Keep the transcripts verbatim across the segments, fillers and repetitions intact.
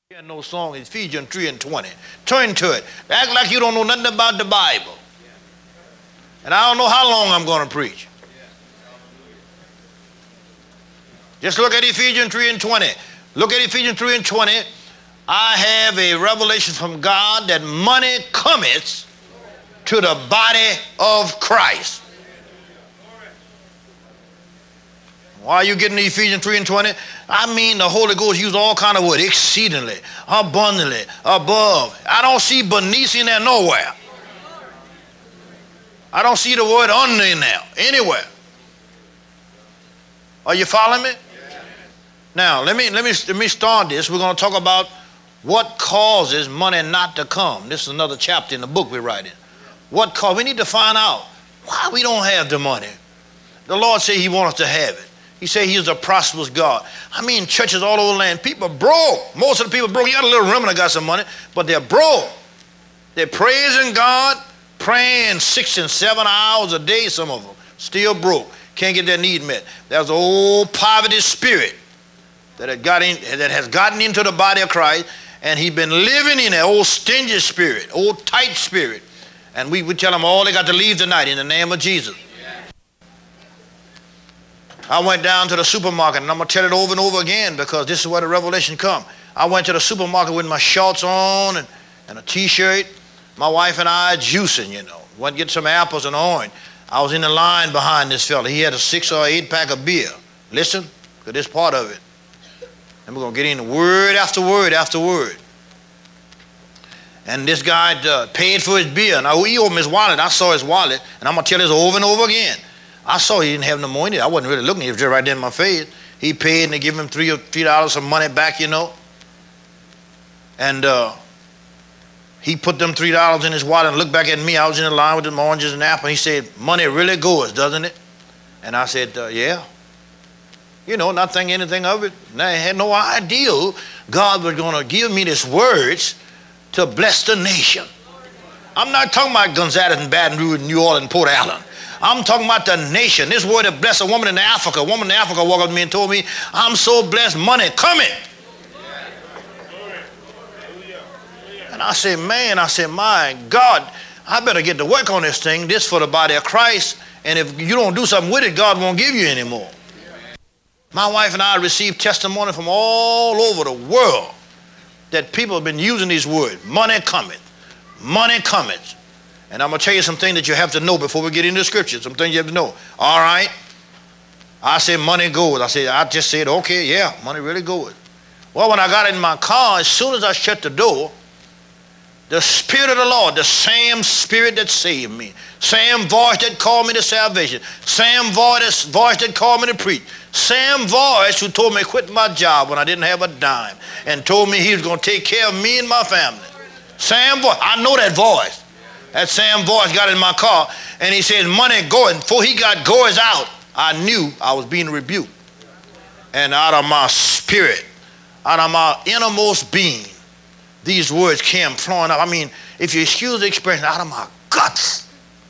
Hear no song, Ephesians three and twenty. Turn to it. Act like you don't know nothing about the Bible. And I don't know how long I'm going to preach. Just look at Ephesians three and twenty. Look at Ephesians three and twenty. I have a revelation from God that money cometh to the body of Christ. Why are you getting Ephesians three and twenty? I mean, the Holy Ghost used all kind of words. Exceedingly, abundantly, above. I don't see beneath in there nowhere. I don't see the word under in there anywhere. Are you following me? Yeah. Now, let me, let me, let me start this. We're going to talk about what causes money not to come. This is another chapter in the book we're writing. What cause? We need to find out why we don't have the money. The Lord said he wants us to have it. He said he is a prosperous God. I mean, churches all over the land, people broke. Most of the people broke. You got a little remnant that got some money, but they're broke. They're praising God, praying six and seven hours a day, some of them. Still broke. Can't get their need met. There's an old poverty spirit that, had got in, that has gotten into the body of Christ, and he's been living in that old stingy spirit, old tight spirit. And we would tell them all they got to leave tonight in the name of Jesus. I went down to the supermarket, and I'm going to tell it over and over again because this is where the revelation comes. I went to the supermarket with my shorts on and, and a T-shirt. My wife and I juicing, you know. Went to get some apples and orange. I was in the line behind this fella. He had a six or eight pack of beer. Listen, because this part of it. And we're going to get into word after word after word. And this guy uh, paid for his beer. Now, he opened his wallet. I saw his wallet, and I'm going to tell this over and over again. I saw he didn't have no money. I wasn't really looking. He was just right there in my face. He paid, and they give him three or three dollars some money back, you know. And uh, he put them three dollars in his wallet and looked back at me. I was in the line with them oranges and apples. And he said, "Money really goes, doesn't it?" And I said, uh, "Yeah." You know, not thinking anything of it. And I had no idea God was going to give me these words to bless the nation. I'm not talking about Gonzales and Baton Rouge, New Orleans, Port Allen. I'm talking about the nation. This word to bless a woman in Africa. A woman in Africa walked up to me and told me, "I'm so blessed, money coming." And I said, man, I said, my God, I better get to work on this thing. This for the body of Christ. And if you don't do something with it, God won't give you any more. My wife and I received testimony from all over the world that people have been using these words. Money cometh. Money cometh. And I'm going to tell you some things that you have to know before we get into the scripture. Some things you have to know. All right. I said money goes. I said, I just said, okay, yeah, money really goes. Well, when I got in my car, as soon as I shut the door, the Spirit of the Lord, the same Spirit that saved me, same voice that called me to salvation, same voice, voice that called me to preach, same voice who told me to quit my job when I didn't have a dime and told me he was going to take care of me and my family. Same voice. I know that voice. That same voice got in my car, and he said, money going. Before he got goers out, I knew I was being rebuked. And out of my spirit, out of my innermost being, these words came flowing up. I mean, if you excuse the expression, out of my guts,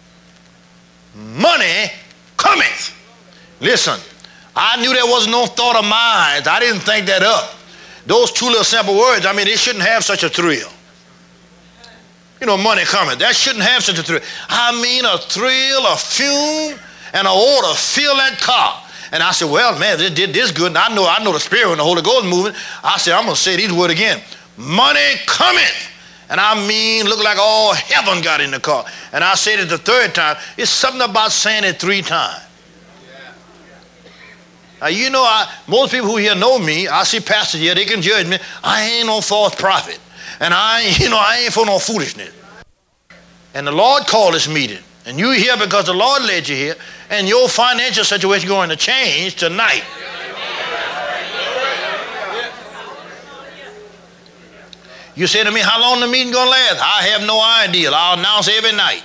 money cometh. Listen, I knew there was no thought of mine. I didn't think that up. Those two little simple words, I mean, they shouldn't have such a thrill. You know, money coming. That shouldn't have such a thrill. I mean, a thrill, a fume, and an order fill that car. And I said, well, man, this did this good. And I know, I know the Spirit when the Holy Ghost is moving. I said, I'm going to say these words again. Money cometh. And I mean, look like all heaven got in the car. And I said it the third time. It's something about saying it three times. Now, you know, I, most people who here know me, I see pastors here, they can judge me. I ain't no false prophet. And I ain't, you know, I ain't for no foolishness. And the Lord called this meeting. And you here because the Lord led you here. And your financial situation is going to change tonight. You say to me, how long the meeting going to last? I have no idea. I'll announce every night.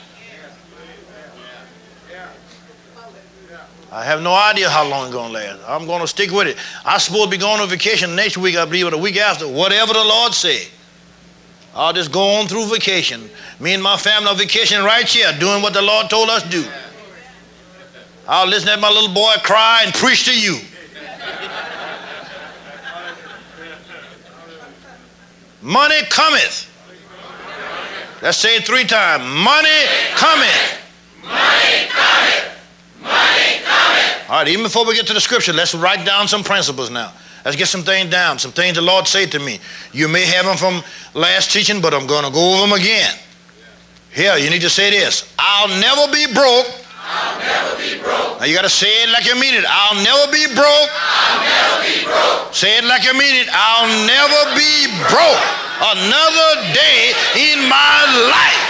I have no idea how long it's going to last. I'm going to stick with it. I'm supposed to be going on vacation next week, I believe, or the week after. Whatever the Lord said. I'll just go on through vacation. Me and my family on vacation right here, doing what the Lord told us to do. I'll listen to my little boy cry and preach to you. Money cometh. Let's say it three times. Money cometh. Money cometh. Money cometh. All right, even before we get to the scripture, let's write down some principles now. Let's get some things down, some things the Lord said to me. You may have them from last teaching, but I'm going to go over them again. Here, you need to say this. I'll never be broke. I'll never be broke. Now you got to say it like you mean it. I'll never be broke. I'll never be broke. Say it like you mean it. I'll never be broke another day in my life.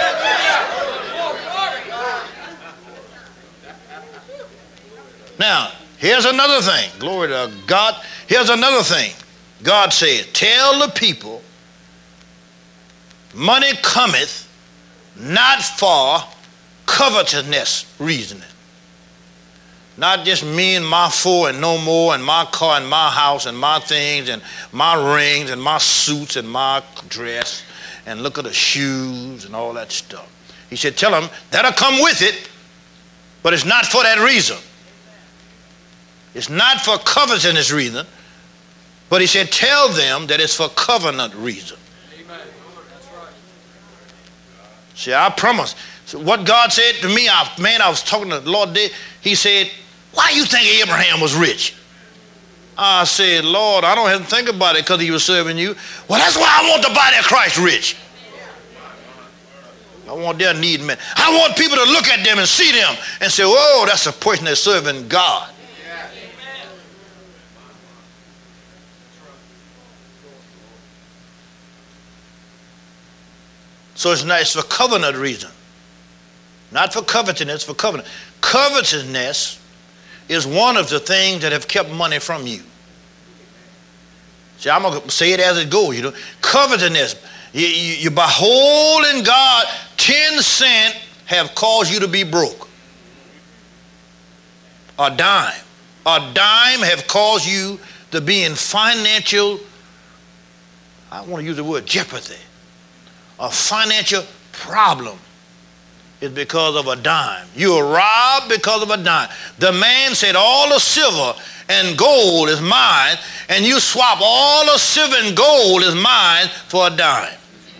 Now, here's another thing. Glory to God. Here's another thing. God said, tell the people, money cometh not for covetousness reasoning. Not just me and my four and no more and my car and my house and my things and my rings and my suits and my dress and look at the shoes and all that stuff. He said, tell them that'll come with it, but it's not for that reason. It's not for covetousness reason, but he said, tell them that it's for covenant reason. Amen. That's right. See, I promise. So what God said to me, I, man, I was talking to the Lord there. He said, why you think Abraham was rich? I said, Lord, I don't have to think about it because he was serving you. Well, that's why I want the body of Christ rich. I want their need met. I want people to look at them and see them and say, oh, that's a person that's serving God. So it's not, it's for covenant reason. Not for covetousness, for covenant. Covetousness is one of the things that have kept money from you. See, I'm going to say it as it goes. You know, covetousness, you, you, you beholding God, ten cents have caused you to be broke. A dime. A dime have caused you to be in financial, I want to use the word jeopardy. A financial problem is because of a dime. You were robbed because of a dime. The man said, all the silver and gold is mine, and you swap all the silver and gold is mine for a dime.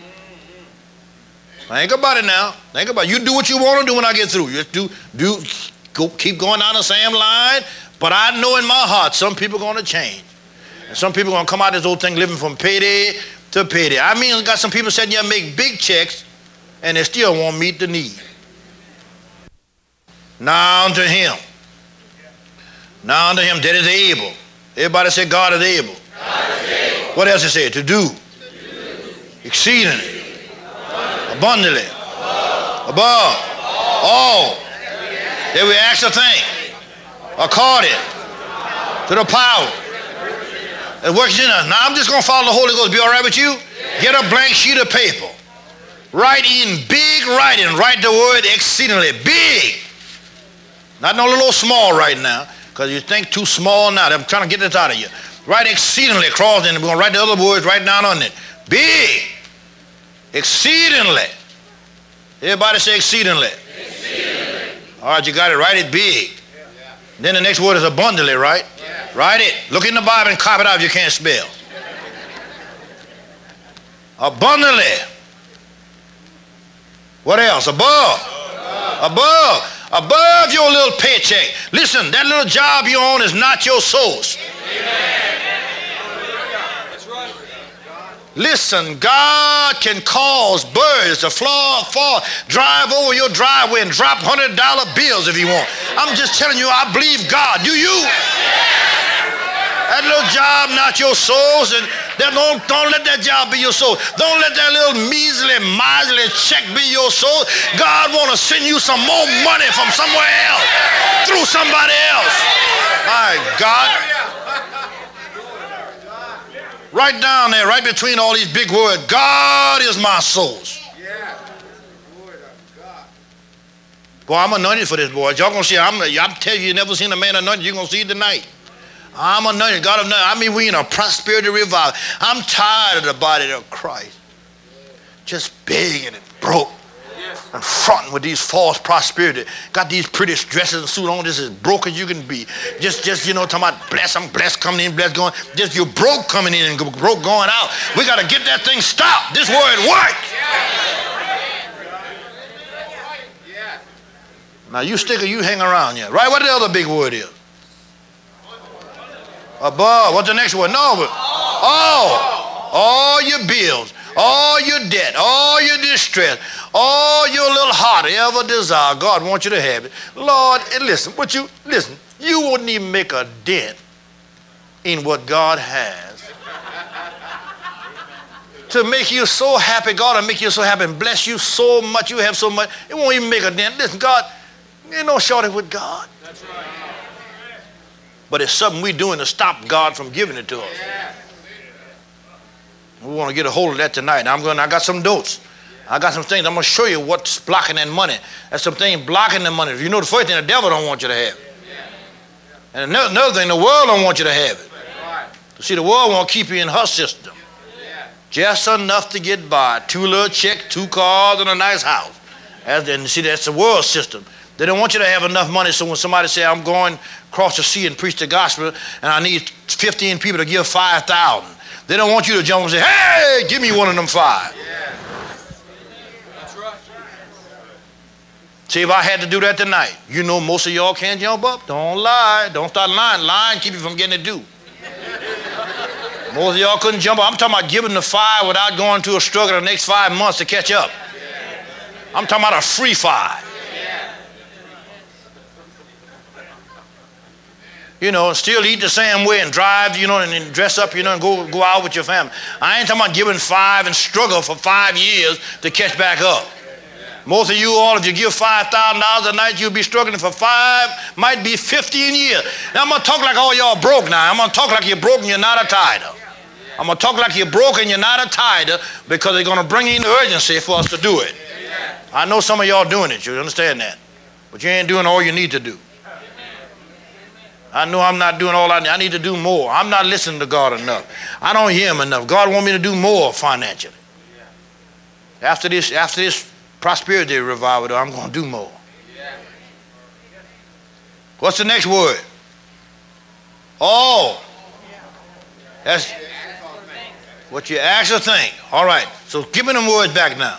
Think about it now. Think about it. You do what you want to do when I get through. You just do, do, go, keep going down the same line, but I know in my heart some people are going to change. And some people are going to come out of this old thing living from payday to payday. I mean, I got some people sitting here make big checks and they still won't meet the need. Now unto him. Now unto him that is able. Everybody say God is able. God is able. What else he said? To do. To do. Exceedingly. Abundantly. Above. Above. All. That we ask a thing. According to the power. It works in us. Now I'm just going to follow the Holy Ghost. Be all right with you? Get a blank sheet of paper. Write in big writing. Write the word exceedingly. Big. Not no little small right now, because you think too small now. I'm trying to get this out of you. Write exceedingly. Cross in. We're going to write the other words right down on it. Big. Exceedingly. Everybody say exceedingly. Exceedingly. All right, you got it. Write it big. Yeah. Then the next word is abundantly, right? Yeah. Write it. Look in the Bible and copy it out if you can't spell. Abundantly. What else? Above. Above. Above. Above your little paycheck. Listen, that little job you're on is not your source. Amen. That's right. Listen, God can cause birds to fly, fall, drive over your driveway and drop one hundred dollar bills if you want. I'm just telling you, I believe God. Do you? That little job not your source, and don't, don't let that job be your source. Don't let that little measly, miserly check be your source. God want to send you some more money from somewhere else, through somebody else. My God. Right down there, right between all these big words, God is my source. Boy, I'm anointed for this, boy. Y'all gonna see, I'm, I'm telling you, you never seen a man anointed, you're gonna see it tonight. I'm anointed, God anointed. I mean, we in a prosperity revival. I'm tired of the body of Christ. Just begging and broke. Yes. and fronting with these false prosperity. Got these pretty dresses and suit on, just as broke as you can be. Just, just you know, talking about blessed, I'm blessed coming in, blessed going. Just you're broke coming in and broke going out. We got to get that thing stopped. This word works. Now you stick or you hang around here. Right? What the other big word is? Above. What's the next word? No. But, oh. All your bills. All your debt. All your distress. All your little heart ever desire. God wants you to have it. Lord, and listen. What you listen. You wouldn't even make a dent in what God has. To make you so happy, God will make you so happy and bless you so much. You have so much. It won't even make a dent. Listen, God, ain't no shortage with God. That's right. But it's something we're doing to stop God from giving it to us. We want to get a hold of that tonight. Now I'm going. I got some notes. I got some things. I'm going to show you what's blocking that money. There's some things blocking the money. You know, the first thing, the devil don't want you to have it. And another, another thing, the world don't want you to have it. See, the world won't keep you in her system. Just enough to get by. Two little checks, two cars, and a nice house. As, and see, that's the world system. They don't want you to have enough money so when somebody say, I'm going across the sea and preach the gospel and I need fifteen people to give five thousand. They don't want you to jump and say, hey, give me one of them five. Yeah. That's right. See, if I had to do that tonight, you know most of y'all can't jump up. Don't lie. Don't start lying. Lying keep you from getting it due. Most of y'all couldn't jump up. I'm talking about giving the five without going to a struggle the next five months to catch up. I'm talking about a free five. You know, and still eat the same way and drive, you know, and, and dress up, you know, and go, go out with your family. I ain't talking about giving five and struggle for five years to catch back up. Most of you all, if you give five thousand dollars a night, you'll be struggling for five, might be fifteen years. Now, I'm going to talk like all y'all broke now. I'm going to talk like you're broke and you're not a tither. I'm going to talk like you're broke and you're not a tither because they're going to bring in the urgency for us to do it. I know some of y'all doing it. You understand that. But you ain't doing all you need to do. I know I'm not doing all I need. I need to do more. I'm not listening to God enough. I don't hear him enough. God wants me to do more financially. After this, after this prosperity revival, I'm going to do more. What's the next word? Oh. That's what you ask or think. All right. So give me them words back now.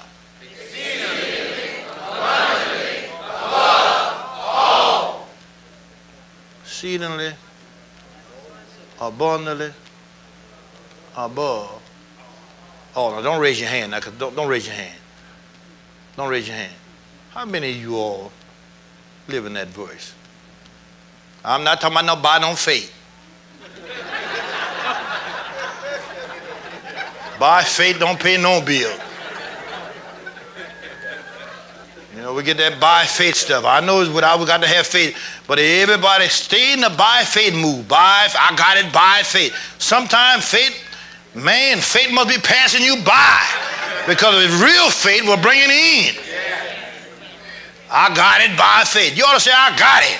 Exceedingly, abundantly, above. Oh, no, don't raise your hand now, 'cause don't, don't raise your hand. Don't raise your hand. How many of you all live in that verse? I'm not talking about nobody on faith. By faith, don't pay no bill. You know, we get that by faith stuff. I know it's without we got to have faith, but everybody stay in the by faith move. By, I got it by faith. Sometimes faith, man, faith must be passing you by because if real faith will bring it in. I got it by faith. You ought to say, I got it.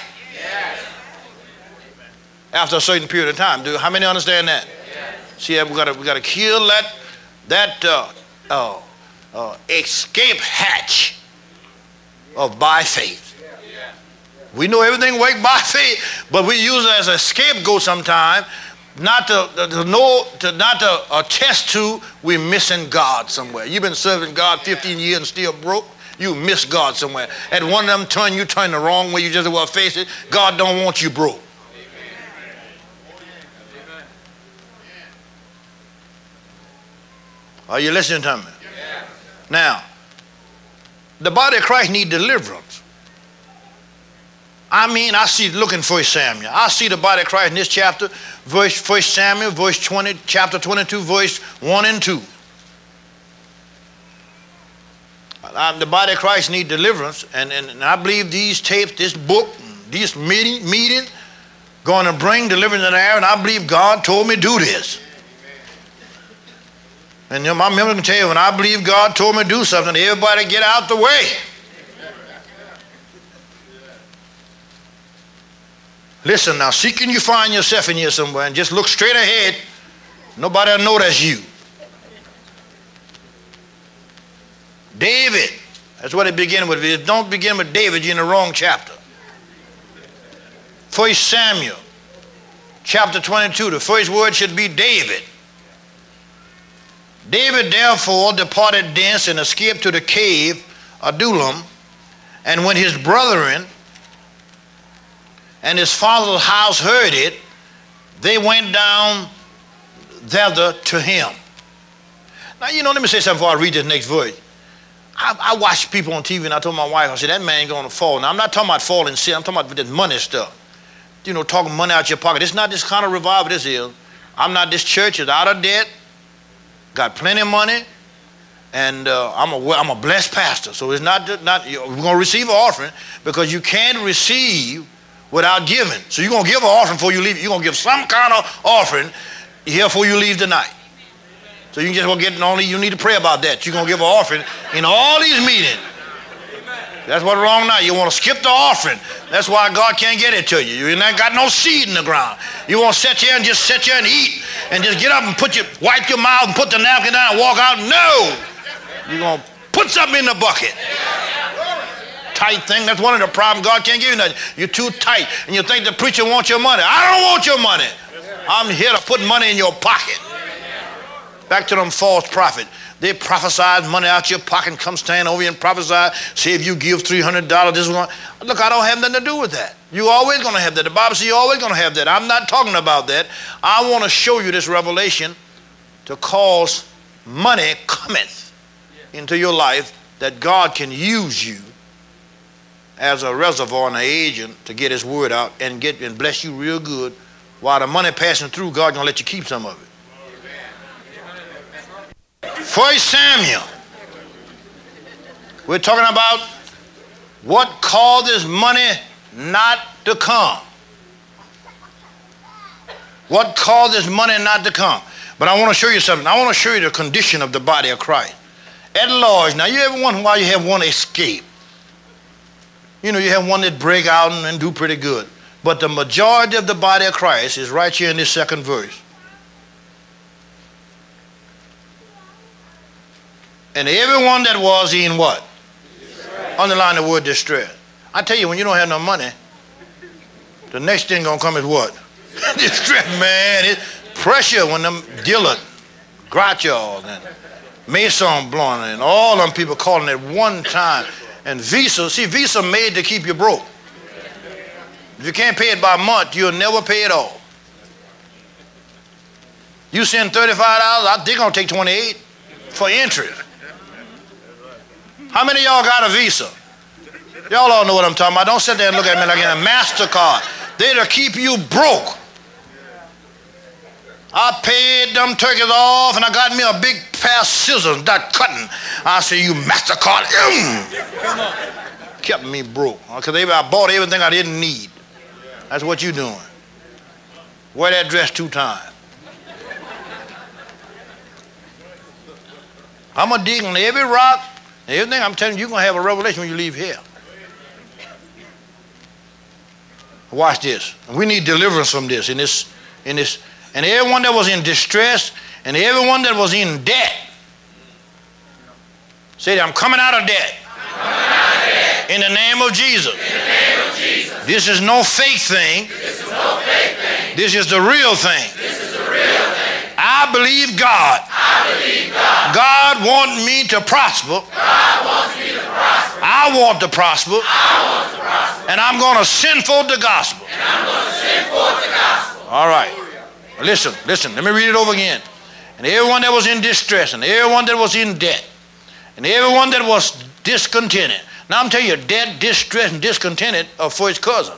After a certain period of time. Do how many understand that? See, we got to we got to kill that that uh, uh, uh, escape hatch of by faith. We know everything works by faith, but we use it as a scapegoat sometimes, not to, to, to know, to not to attest to we're missing God somewhere. You've been serving God fifteen years and still broke. You miss God somewhere. At one of them turn, you turn the wrong way. You just well face it. God don't want you broke. Are you listening to me? Now, the body of Christ need deliverance. I mean, I see, looking First Samuel. I see the body of Christ in this chapter, verse First Samuel, verse twenty, chapter twenty-two, verse one and two. I, the body of Christ need deliverance, and, and, and I believe these tapes, this book, this meeting, meeting, going to bring deliverance in the air, and I believe God told me to do this. And you know, my memory can tell you, when I believe God told me to do something, everybody get out the way. Listen now, see, can you find yourself in here somewhere and just look straight ahead. Nobody will know that's you. David, That's what it begins with. If it don't begin with David, you're in the wrong chapter. First Samuel, chapter twenty-two, the first word should be David. David therefore departed thence and escaped to the cave of Adullam, and when his brethren and his father's house heard it, they went down thither to him. Now, you know, let me say something before I read this next verse. I, I watch people on T V, and I told my wife, I said, that man ain't going to fall. Now, I'm not talking about falling sin. I'm talking about this money stuff. You know, talking money out your pocket. It's not this kind of revival this is. I'm not this church. It's out of debt. Got plenty of money. And uh, I'm, a, I'm a blessed pastor. So it's not, not you're going to receive an offering because you can't receive without giving. So you're going to give an offering before you leave. You're going to give some kind of offering here before you leave tonight. So you just going to get, only you need to pray about that. You're going to give an offering in all these meetings. That's what's wrong now. You want to skip the offering. That's why God can't get it to you. You ain't got no seed in the ground. You want to sit here and just sit here and eat and just get up and put your, wipe your mouth and put the napkin down and walk out. No. You're going to put something in the bucket. Tight thing. That's one of the problems. God can't give you nothing. You're too tight. And you think the preacher wants your money. I don't want your money. I'm here to put money in your pocket. Back to them false prophets. They prophesied money out your pocket and come stand over here and prophesy. Say if you give three hundred dollars, this one. Look, I don't have nothing to do with that. You're always going to have that. The Bible says you're always going to have that. I'm not talking about that. I want to show you this revelation to cause money cometh into your life that God can use you as a reservoir and an agent to get his word out and get and bless you real good. While the money passing through, God's going to let you keep some of it. First Samuel. We're talking about what causes money not to come. What causes money not to come. But I want to show you something. I want to show you the condition of the body of Christ. At large, now you ever wonder why you have one escape? You know, you have one that break out and, and do pretty good. But the majority of the body of Christ is right here in this second verse. And everyone that was in what? Distress. Underline the word distress. I tell you, when you don't have no money, the next thing gonna come is what? Distress, man. It's pressure when them Dillard, Groucho, and Maison Blanc, and all them people calling at one time. And Visa, see, Visa made to keep you broke. If you can't pay it by month, you'll never pay it all. You send thirty-five dollars, they're gonna take twenty-eight for interest. How many of y'all got a Visa? Y'all all know what I'm talking about. Don't sit there and look at me like in a MasterCard. They'll keep you broke. I paid them turkeys off and I got me a big pair of scissors that cutting. I say, you MasterCard. Mm. Come on. Kept me broke. Because I bought everything I didn't need. That's what you doing. Wear that dress two times. I'm going to dig on every rock. Everything I'm telling you, you're going to have a revelation when you leave here. Watch this. We need deliverance from this. In this, in this, and everyone that was in distress, and everyone that was in debt. Say that, I'm coming out of debt. Coming out of debt. In the name of Jesus. In the name of Jesus. This is no fake thing. This is no fake thing. This is the real thing. This is the real thing. I believe God. I believe God. God wants me to prosper. God wants me to prosper. I want to prosper. I want to prosper. And I'm going to send forth the gospel. And I'm going to send forth the gospel. All right. Listen, listen. Let me read it over again. And everyone that was in distress, and everyone that was in debt, and everyone that was discontented. Now I'm telling you, debt, distress, and discontented are for his cousin.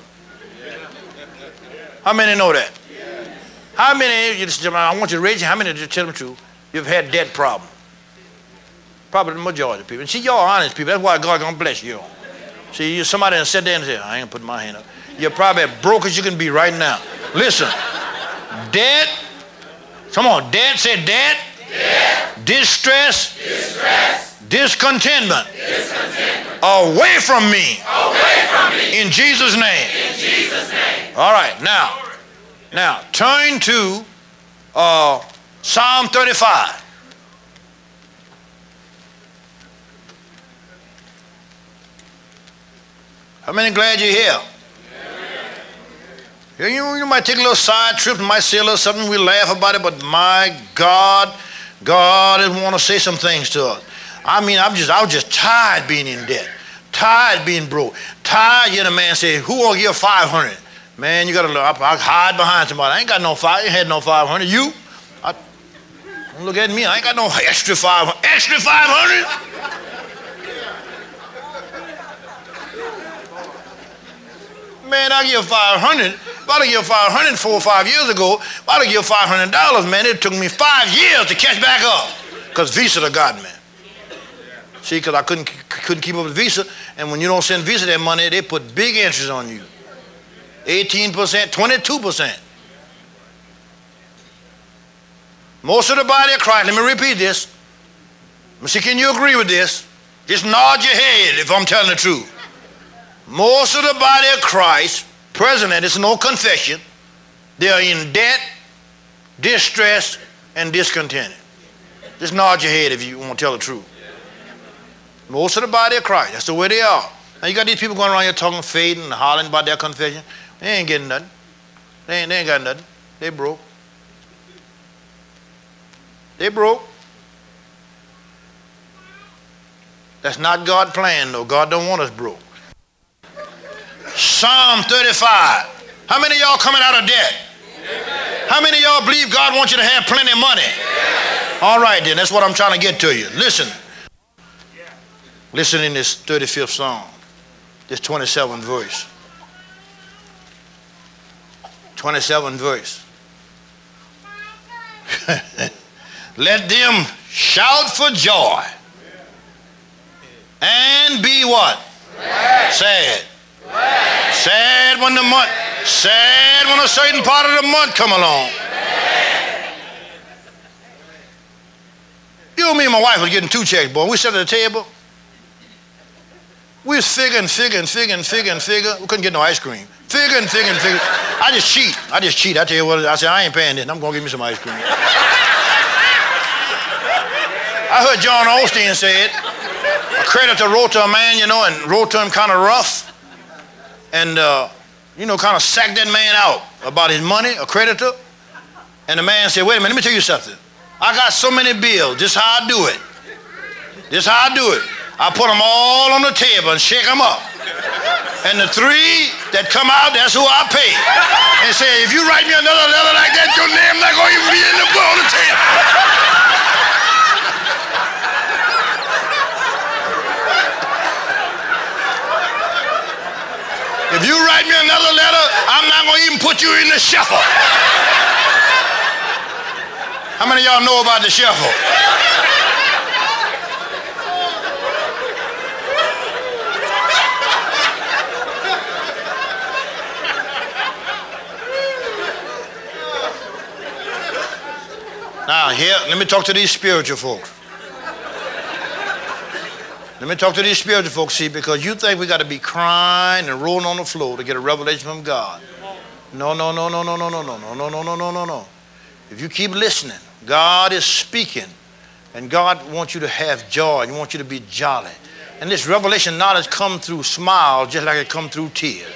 How many know that? How many, I want you to raise your hand, how many, just tell them the truth, you've had debt problem? Probably the majority of people. And see, y'all are honest people. That's why God gonna bless you. See, you somebody that sit there and say, I ain't putting my hand up. You're probably as broke as you can be right now. Listen, debt, come on, debt, say debt, debt. Distress, distress. Discontentment, discontentment. Away from me, away from me. In Jesus' name. In Jesus' name. All right, now, now turn to uh, Psalm thirty-five. How many glad you're here? Yeah, you, you might take a little side trip and might say a little something, we laugh about it, but my God, God didn't want to say some things to us. I mean, I'm just, I was just tired being in debt, tired being broke, tired hearing a man say, who will give five hundred? Man, you got to look, I, I hide behind somebody. I ain't got no five, I ain't had no five hundred. You? I, don't look at me, I ain't got no extra five hundred. Extra five hundred? Man, I give five hundred. If I'd have give five hundred four or five years ago, if I'd have give five hundred dollars, man, it took me five years to catch back up. Because Visa done got me. See, because I couldn't couldn't keep up with Visa, and when you don't send Visa that money, they put big interest on you. eighteen percent, twenty-two percent. Most of the body of Christ, let me repeat this. Let me see, can you agree with this? Just nod your head if I'm telling the truth. Most of the body of Christ, present, and it's no confession, they are in debt, distress, and discontented. Just nod your head if you want to tell the truth. Most of the body of Christ, that's the way they are. Now you got these people going around here talking faith and hollering about their confession. They ain't getting nothing. They ain't, they ain't got nothing. They broke. They broke. That's not God's plan, though. God don't want us broke. Psalm thirty-five. How many of y'all coming out of debt? Amen. How many of y'all believe God wants you to have plenty of money? Yes. All right, then. That's what I'm trying to get to you. Listen. Listen in this thirty-fifth Psalm. This twenty-seventh verse. twenty-seventh verse. Let them shout for joy and be what? Glad. Sad. Glad. Sad when the month, sad when a certain part of the month come along. Glad. You and me and my wife was getting two checks, boy. We sat at the table. We was figuring, figuring, figuring, figuring, figuring. We couldn't get no ice cream. Figuring, figuring, figuring. I just cheat. I just cheat. I tell you what, I said, I ain't paying this. I'm going to give me some ice cream. I heard John Osteen say it. A creditor wrote to a man, you know, and wrote to him kind of rough. And, uh, you know, kind of sacked that man out about his money, a creditor. And the man said, wait a minute, let me tell you something. I got so many bills. This is how I do it. This is how I do it. I put them all on the table and shake them up. And the three that come out, that's who I pay. And say, if you write me another letter like that, your name not going to even be in the book on the table. If you write me another letter, I'm not going to even put you in the shuffle. How many of y'all know about the shuffle? Now, here, let me talk to these spiritual folks. Let me talk to these spiritual folks, see, because you think we got to be crying and rolling on the floor to get a revelation from God. No, no, no, no, no, no, no, no, no, no, no, no, no, no, no. If you keep listening, God is speaking, and God wants you to have joy. He wants you to be jolly. And this revelation knowledge comes through smiles just like it comes through tears.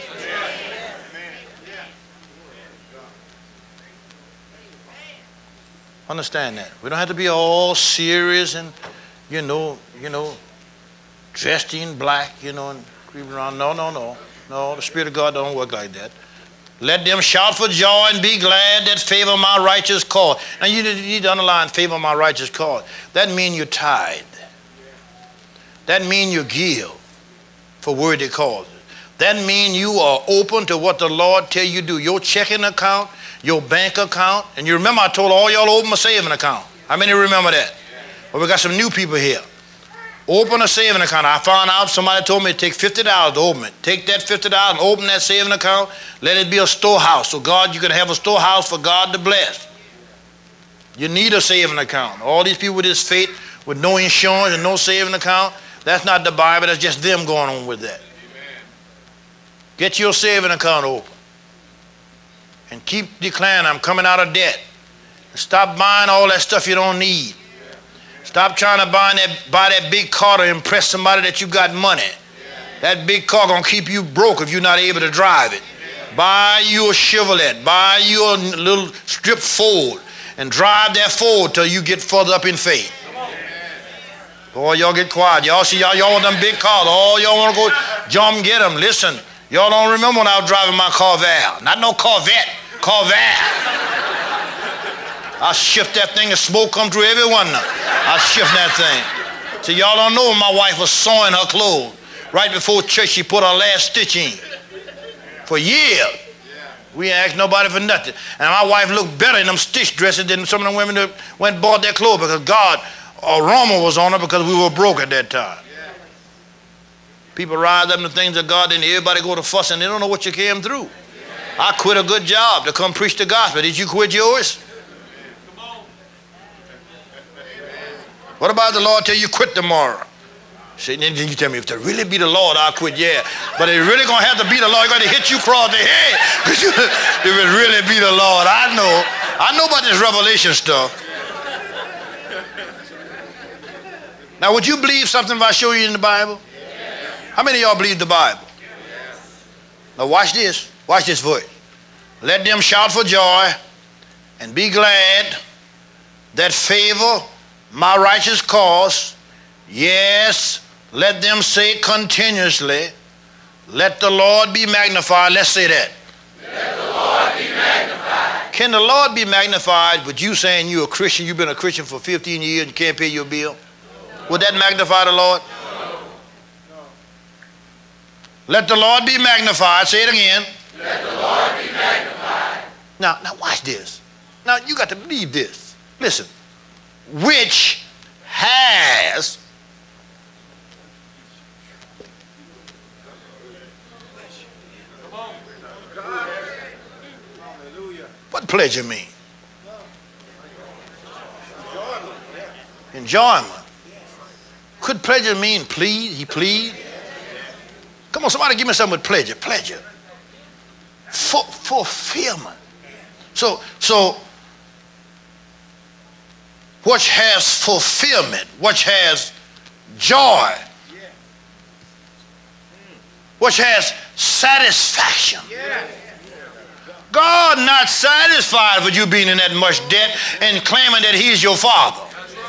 Understand that. We don't have to be all serious and, you know, you know, dressed in black, you know, and creeping around. No, no, no. No, the Spirit of God don't work like that. Let them shout for joy and be glad that favor my righteous cause. Now, you need to underline favor my righteous cause. That means you tithe. That means you give for worthy causes. That means you are open to what the Lord tell you to do. Your checking account, your bank account, and you remember I told all y'all to open a saving account. How many remember that? Well, we got some new people here. Open a saving account. I found out somebody told me to take fifty dollars to open it. Take that fifty dollars and open that saving account. Let it be a storehouse. So God, you can have a storehouse for God to bless. You need a saving account. All these people with this faith with no insurance and no saving account, that's not the Bible. That's just them going on with that. Amen. Get your saving account open. And keep declaring, I'm coming out of debt. Stop buying all that stuff you don't need. Stop trying to buy that, buy that big car to impress somebody that you got money. That big car gonna keep you broke if you're not able to drive it. Buy you a Chevrolet, buy you a little strip Ford, and drive that Ford till you get further up in faith. Boy, y'all get quiet. Y'all see y'all, y'all want them big cars. Oh, y'all want to go jump and get them. Listen, y'all don't remember when I was driving my Corvette. Not no Corvette, Corvette. I shift that thing and smoke come through every one of them. I shift that thing. See, y'all don't know when my wife was sewing her clothes. Right before church, she put her last stitch in. For years. We ain't asked nobody for nothing. And my wife looked better in them stitch dresses than some of the women that went and bought their clothes because God, aroma was on her because we were broke at that time. People rise up to things of God and everybody go to fuss and they don't know what you came through. I quit a good job to come preach the gospel. Did you quit yours? What about the Lord tell you quit tomorrow? See, then you tell me, if to really be the Lord, I'll quit, yeah. But if it's really going to have to be the Lord, it's going to hit you across the head. If it really be the Lord, I know. I know about this revelation stuff. Now, would you believe something if I show you in the Bible? How many of y'all believe the Bible? Now, watch this. Watch this voice. Let them shout for joy and be glad that favor my righteous cause. Yes, let them say continuously, let the Lord be magnified. Let's say that. Let the Lord be magnified. Can the Lord be magnified with you saying you're a Christian, you've been a Christian for fifteen years and you can't pay your bill? Would that magnify the Lord? No. Let the Lord be magnified. Say it again. Let the Lord be magnified. Now, now watch this. Now you got to believe this. Listen. Which has what pleasure mean? Enjoyment. Could pleasure mean please? He pleased? Come on, somebody give me something with pleasure. Pleasure. For, fulfillment. So, so, which has fulfillment, which has joy, which has satisfaction. God not satisfied with you being in that much debt and claiming that he's your father.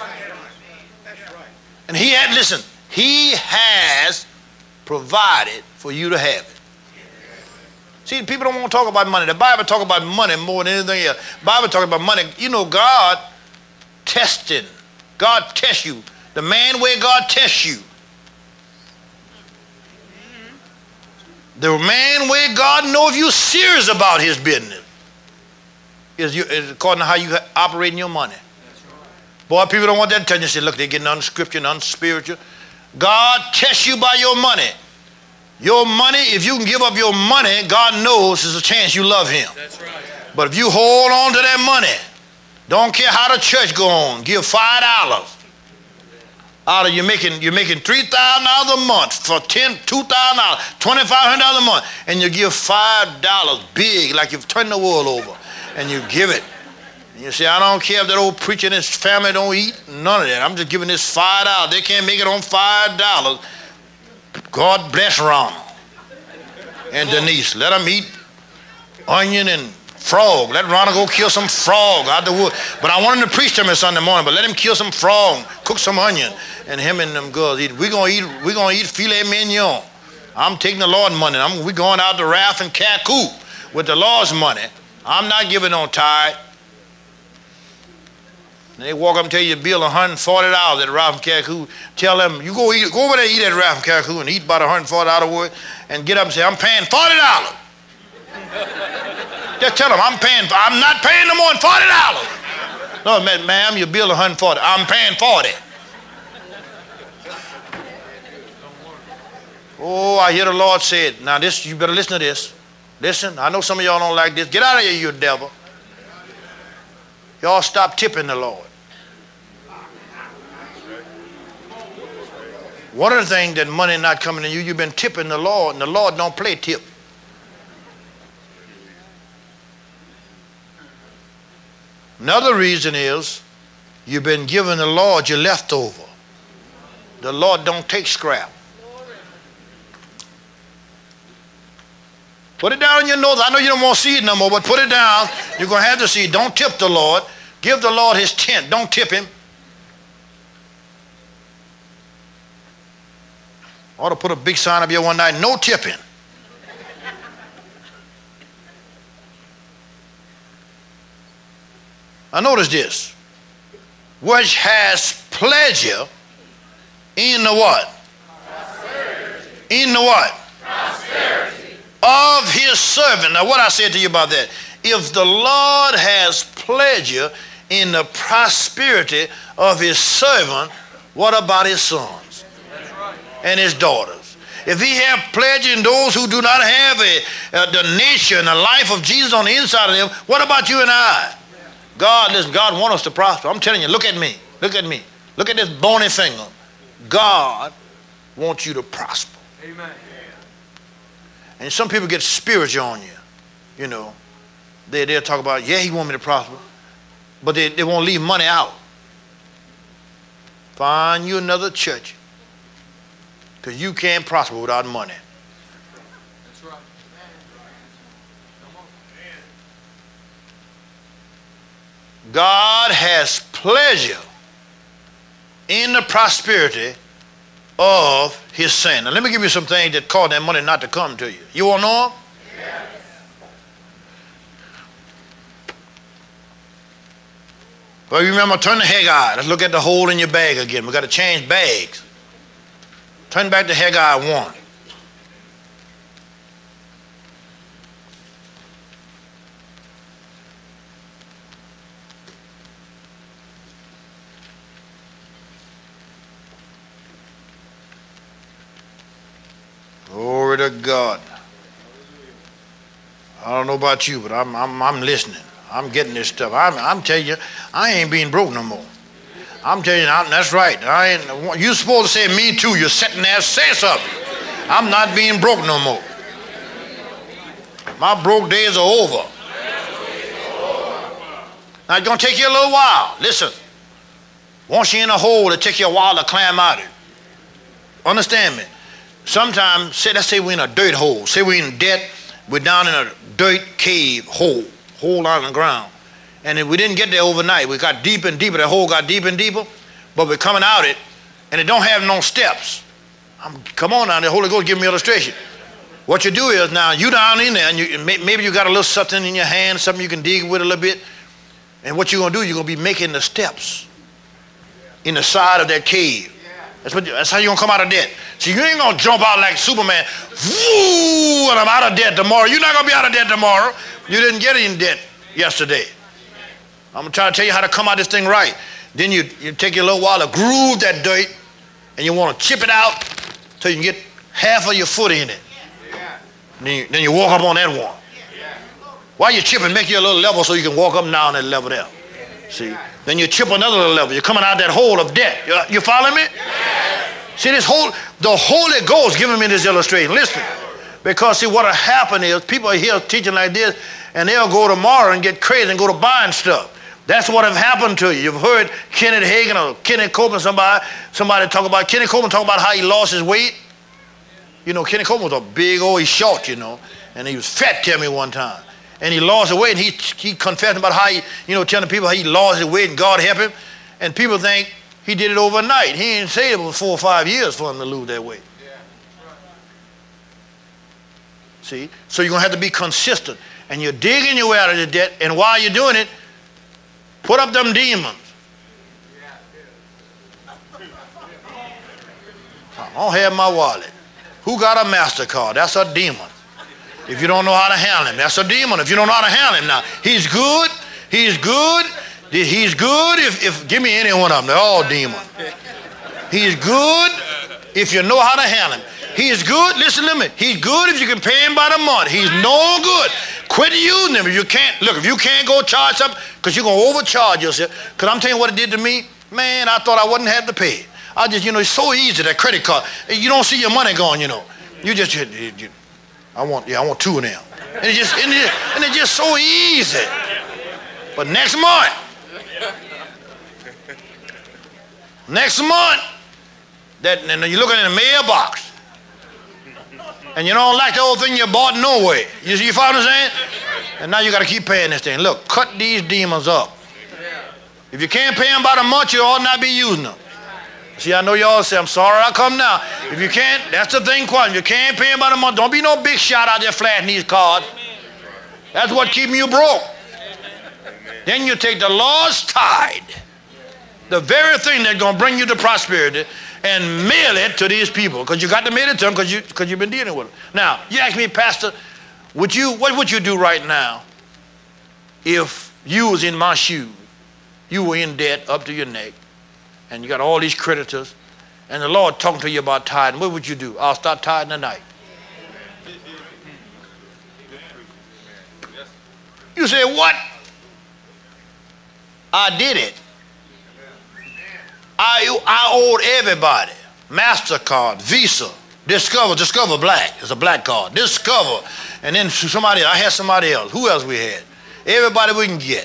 And he had, listen, he has provided for you to have it. See, people don't want to talk about money. The Bible talks about money more than anything else. The Bible talks about money. You know, God testing. God tests you. The man way God tests you. The man way God know if you're serious about his business is, you, is according to how you operate in your money. Boy, people don't want that to tell you. Say, look, they're getting unscriptural, unspiritual. God tests you by your money. Your money, if you can give up your money, God knows there's a chance you love him. That's right. But if you hold on to that money, don't care how the church go on, give five dollars. Out of you're making you're making three thousand dollars a month for ten, two thousand dollars, twenty-five hundred dollars a month, and you give five dollars big, like you've turned the world over, and you give it. And you say, I don't care if that old preacher and his family don't eat, none of that. I'm just giving this five dollars. They can't make it on five dollars. God bless Ronald and Denise. Let them eat onion and frog. Let Ronald go kill some frog out the wood. But I want him to preach to me Sunday morning, but let him kill some frog, cook some onion, and him and them girls eat. We're gonna eat, we're gonna eat filet mignon. I'm taking the Lord's money. I'm, we're going out to Ralph and Cancun with the Lord's money. I'm not giving on tithe. And they walk up and tell you bill one hundred forty dollars at Ralph and Cancun. Tell them, you go eat, go over there and eat at Ralph and Cancun and eat about one hundred forty dollars worth, and get up and say, I'm paying forty dollars. Just tell them, I'm paying, I'm not paying no more than forty dollars. No, ma'am, your bill one hundred forty dollars. I'm paying forty dollars. Oh, I hear the Lord say it. Now this, you better listen to this. Listen, I know some of y'all don't like this. Get out of here, you devil. Y'all stop tipping the Lord. One of the things that money not coming to you, you've been tipping the Lord, and the Lord don't play tip. Another reason is you've been giving the Lord your leftover. The Lord don't take scrap. Put it down in your notes. I know you don't want to see it no more, but put it down. You're going to have to see it. Don't tip the Lord. Give the Lord his tenth. Don't tip him. I ought to put a big sign up here one night, no tipping. Now notice this. Which has pleasure in the what? Prosperity. In the what? Prosperity. Of his servant. Now what I said to you about that. If the Lord has pleasure in the prosperity of his servant, what about his sons? That's right. And his daughters? If he have pleasure in those who do not have a, a, the nature and the life of Jesus on the inside of them, what about you and I? God, listen, God wants us to prosper. I'm telling you, look at me. Look at me. Look at this bony finger. God wants you to prosper. Amen. And some people get spiritual on you. You know, they, they'll talk about, yeah, he wants me to prosper. But they, they won't leave money out. Find you another church. Because you can't prosper without money. That's right. God has pleasure in the prosperity of his saints. Now let me give you some things that cause that money not to come to you. You want to know them? Yes. Well, you remember, turn to Haggai. Let's look at the hole in your bag again. We've got to change bags. Turn back to Haggai one. Glory to God. I don't know about you, but I'm I'm, I'm listening. I'm getting this stuff. I'm, I'm telling you, I ain't being broke no more. I'm telling you, I'm, that's right. I ain't, you're supposed to say me too. You're sitting there, say something. I'm not being broke no more. My broke days are over. Now it's going to take you a little while. Listen. Once you're in a hole, it'll take you a while to climb out of it. Understand me? Sometimes, say, let's say we're in a dirt hole. Say we're in debt. We're down in a dirt cave hole, hole on the ground. And if we didn't get there overnight, we got deeper and deeper. That hole got deeper and deeper. But we're coming out it, and it don't have no steps. I'm, come on now, the Holy Ghost give me an illustration. What you do is now, you down in there, and you, maybe you got a little something in your hand, something you can dig with a little bit. And what you're going to do, you're going to be making the steps in the side of that cave. That's, what, that's how you're going to come out of debt. So you ain't going to jump out like Superman, woo, and I'm out of debt tomorrow. You're not going to be out of debt tomorrow. You didn't get in debt yesterday. I'm going to try to tell you how to come out of this thing right. Then you, you take you a little while to groove that dirt, and you want to chip it out so you can get half of your foot in it. Then you, then you walk up on that one. While you're chipping, make you a little level so you can walk up and down that level there. See? Then you chip another little level. You're coming out that hole of debt. You, you follow me? Yes. See, this whole, the Holy Ghost giving me this illustration. Listen. Because, see, what'll happen is people are here teaching like this, and they'll go tomorrow and get crazy and go to buying stuff. That's what have happened to you. You've heard Kenneth Hagin or Kenneth Copeland, somebody, somebody talk about, Kenneth Copeland talk about how he lost his weight. You know, Kenneth Copeland was a big old, he's short, you know, and he was fat, tell me one time. And he lost his weight, and he, he confessed about how he, you know, telling people how he lost his weight and God help him. And people think he did it overnight. He didn't say it was four or five years for him to lose that weight. Yeah. See? So you're going to have to be consistent. And you're digging your way out of the debt, and while you're doing it, put up them demons. I don't have my wallet. Who got a MasterCard? That's a demon. If you don't know how to handle him, that's a demon. If you don't know how to handle him now, he's good. He's good. He's good if, if give me any one of them. They're all demons. He's good if you know how to handle him. He's good. Listen to me. He's good if you can pay him by the month. He's no good. Quit using him if you can't. Look, if you can't go charge something, because you're going to overcharge yourself. Because I'm telling you what it did to me. Man, I thought I wouldn't have to pay. I just, you know, it's so easy, that credit card. You don't see your money going, you know. You just, you, you, you, I want, yeah, I want two of them. And it's just, and, it, and it's just so easy. But next month, next month, that, and you're looking in the mailbox. And you don't like the old thing you bought no way. You see, you follow what I'm saying? And now you got to keep paying this thing. Look, cut these demons up. If you can't pay them by the month, you ought not be using them. See, I know y'all say, I'm sorry, I'll come now. If you can't, that's the thing, if you can't pay them by the month, don't be no big shot out there flashing these cards. That's what keeping you broke. Then you take the Lord's tithe, the very thing that's going to bring you to prosperity, and mail it to these people, because you got to mail it to them because you, because you've been dealing with them. Now, you ask me, Pastor, would you, what would you do right now if you was in my shoes? You were in debt up to your neck, and you got all these creditors, and the Lord talking to you about tithing. What would you do? I'll start tithing tonight. You say, what? I did it. I, I owed everybody. MasterCard, Visa, Discover, Discover Black. It's a black card. Discover. And then somebody, I had somebody else. Who else we had? Everybody we can get.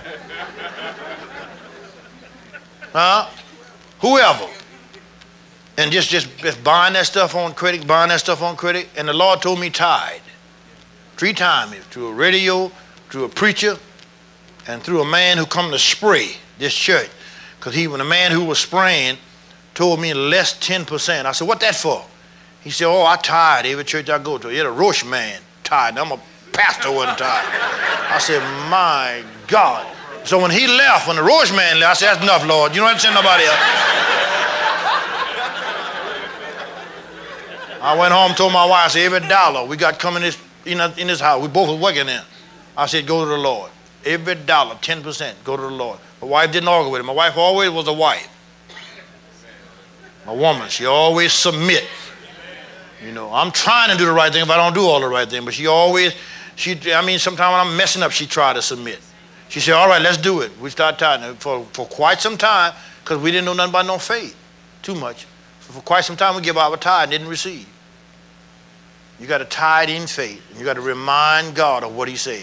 Huh? Whoever. And just, just, just buying that stuff on credit, buying that stuff on credit. And the Lord told me tithe. Three times. Through a radio, through a preacher, and through a man who come to spray this church. Because he, when a man who was spraying told me less ten percent. I said, what that for? He said, oh, I tithe every church I go to. You're a Roche man tithe. I'm a pastor wasn't tithe. I said, my God. So when he left, when the Roche man left, I said, that's enough, Lord. You don't have to send nobody else. I went home, told my wife, I said, every dollar we got coming in this, in, in this house, we both were working in. I said, go to the Lord. Every dollar, ten percent, go to the Lord. My wife didn't argue with him. My wife always was a wife. A woman, she always submit. You know, I'm trying to do the right thing if I don't do all the right thing, but she always, she, I mean, sometimes when I'm messing up, she tried to submit. She said, all right, let's do it. We started tithing for, for quite some time because we didn't know nothing about no faith, too much. So for quite some time, we give our tithe and didn't receive. You got to tithe in faith. You got to remind God of what he said.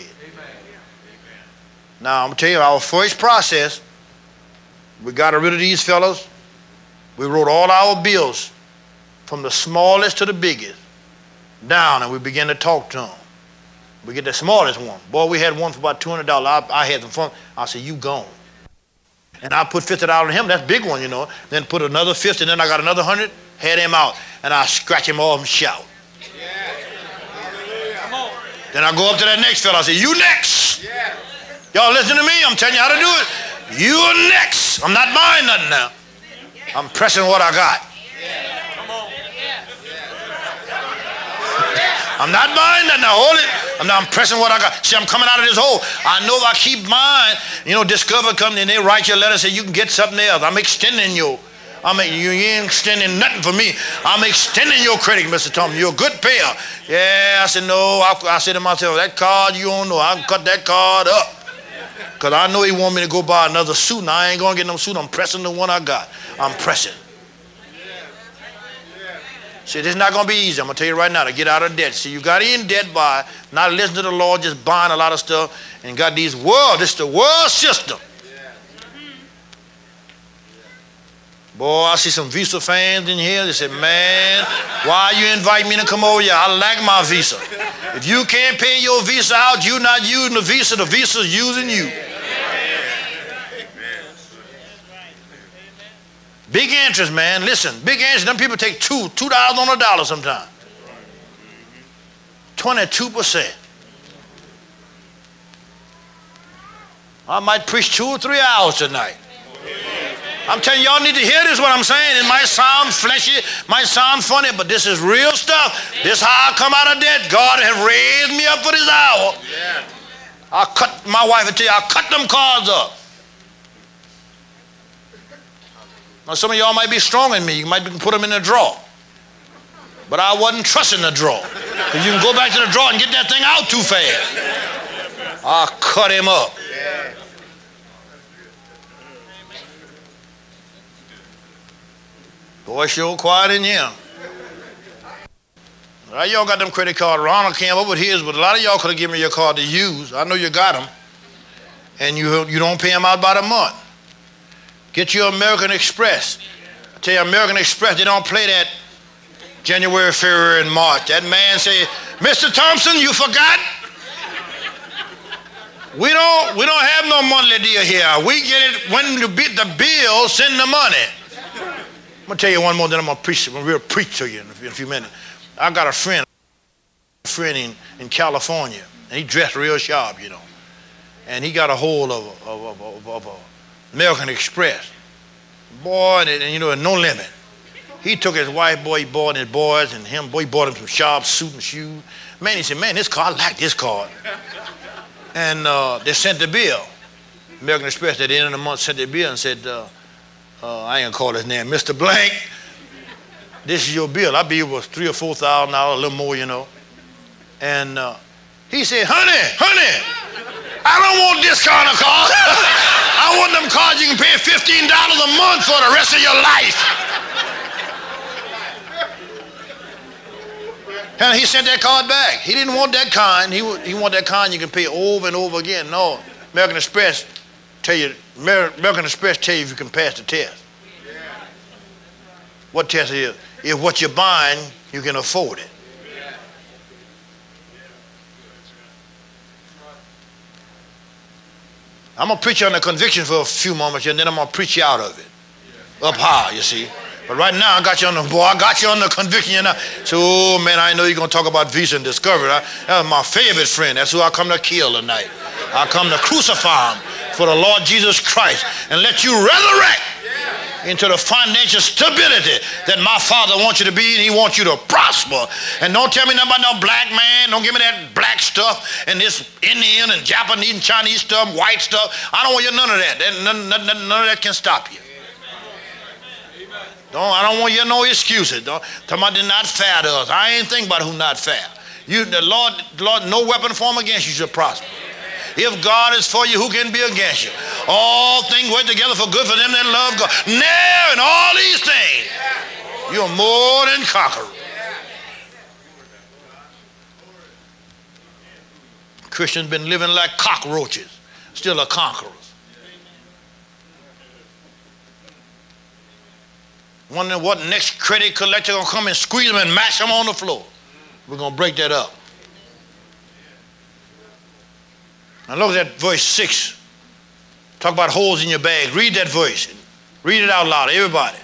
Now, I'm going to tell you, our first process, we got rid of these fellows. We wrote all our bills from the smallest to the biggest down, and we began to talk to them. We get the smallest one. Boy, we had one for about two hundred dollars. I, I had them from, I said, you gone. And I put fifty dollars on him. That's a big one, you know. Then put another fifty, and then I got another one hundred, had him out, and I scratch him off and shout. Yeah. Then I go up to that next fellow. I say, you next. Yeah. Y'all listen to me? I'm telling you how to do it. You're next. I'm not buying nothing now. I'm pressing what I got. I'm not buying nothing now. Hold it. I'm not I'm pressing what I got. See, I'm coming out of this hole. I know if I keep mine, you know, Discover comes and they write your letter, say you can get something else. I'm extending you. I'm you ain't extending nothing for me. I'm extending your credit, Mister Thompson. You're a good payer. Yeah, I said, no. I, I said to myself, that card, you don't know. I'll cut that card up. Because I know he want me to go buy another suit, and I ain't going to get no suit. I'm pressing the one I got. I'm pressing. See, this is not going to be easy. I'm going to tell you right now, to get out of debt. See, you got in debt by not listening to the Lord, just buying a lot of stuff, and got these world, this is the world system. Boy, I see some Visa fans in here. They say, man, why you invite me to come over here? I like my Visa. If you can't pay your Visa out, you're not using the Visa. The Visa's using you. Big interest, man. Listen, big interest. Them people take two, two dollars on a dollar sometimes. Twenty-two percent. I might preach two or three hours tonight. I'm telling you, y'all need to hear this, what I'm saying. It might sound fleshy, might sound funny, but this is real stuff. This is how I come out of debt. God has raised me up for this hour. Yeah. I'll cut, my wife will tell you, I'll cut them cards up. Now, some of y'all might be stronger than me. You might put them in a drawer. But I wasn't trusting the drawer. Because you can go back to the drawer and get that thing out too fast. I'll cut him up. Yeah. Boy, sure quiet in here. A lot of y'all got them credit cards. Ronald came up with his, but a lot of y'all could have given me your card to use. I know you got them. And you, you don't pay them out by the month. Get your American Express. I tell you, American Express, they don't play that January, February, and March. That man said, Mister Thompson, you forgot? We don't, we don't have no monthly deal here. We get it when the, the bill send the money. I'm going to tell you one more, then I'm going to preach. I'm going to preach to you in a few minutes. I got a friend, a friend in, in California, and he dressed real sharp, you know. And he got a hold of, of, of, of, of American Express. Boy, and, and you know, no limit. He took his wife, boy, he bought his boys, and him, boy, he bought him some sharp suit and shoes. Man, he said, man, this car, I like this car. And uh, they sent the bill. American Express at the end of the month sent the bill and said, uh, uh, I ain't gonna call his name, Mister Blank, this is your bill. I believe it was three or four thousand dollars, a little more, you know. And uh, he said, honey, honey, I don't want this kind of car. I want them cars you can pay fifteen dollars a month for the rest of your life. And he sent that card back. He didn't want that kind. He he want that kind you can pay over and over again. No, American Express tell you. American Express tell you if you can pass the test. What test it is? If what you're buying you can afford it. I'm gonna preach on the conviction for a few moments, and then I'm gonna preach you out of it, up high. You see. But right now, I got you on the boy. I got you on the conviction. You know. So, oh, man, I know you're going to talk about Visa and Discovery. I, that was my favorite friend. That's who I come to kill tonight. I come to crucify him for the Lord Jesus Christ and let you resurrect into the financial stability that my Father wants you to be, and He wants you to prosper. And don't tell me nothing about no black man. Don't give me that black stuff and this Indian and Japanese and Chinese stuff, white stuff. I don't want you none of that. None, none, none, none of that can stop you. Don't, I don't want you no excuses. Don't talk about they're not fair to us. I ain't thinking about who not fair. You, the Lord, Lord, no weapon formed against you shall prosper. If God is for you, who can be against you? All things work together for good for them that love God. Now, in all these things, you're more than conquerors. Christians been living like cockroaches, still a conqueror. Wondering what next credit collector gonna come and squeeze them and mash them on the floor. We're gonna break that up. Now look at that verse six. Talk about holes in your bag. Read that verse. Read it out loud, everybody.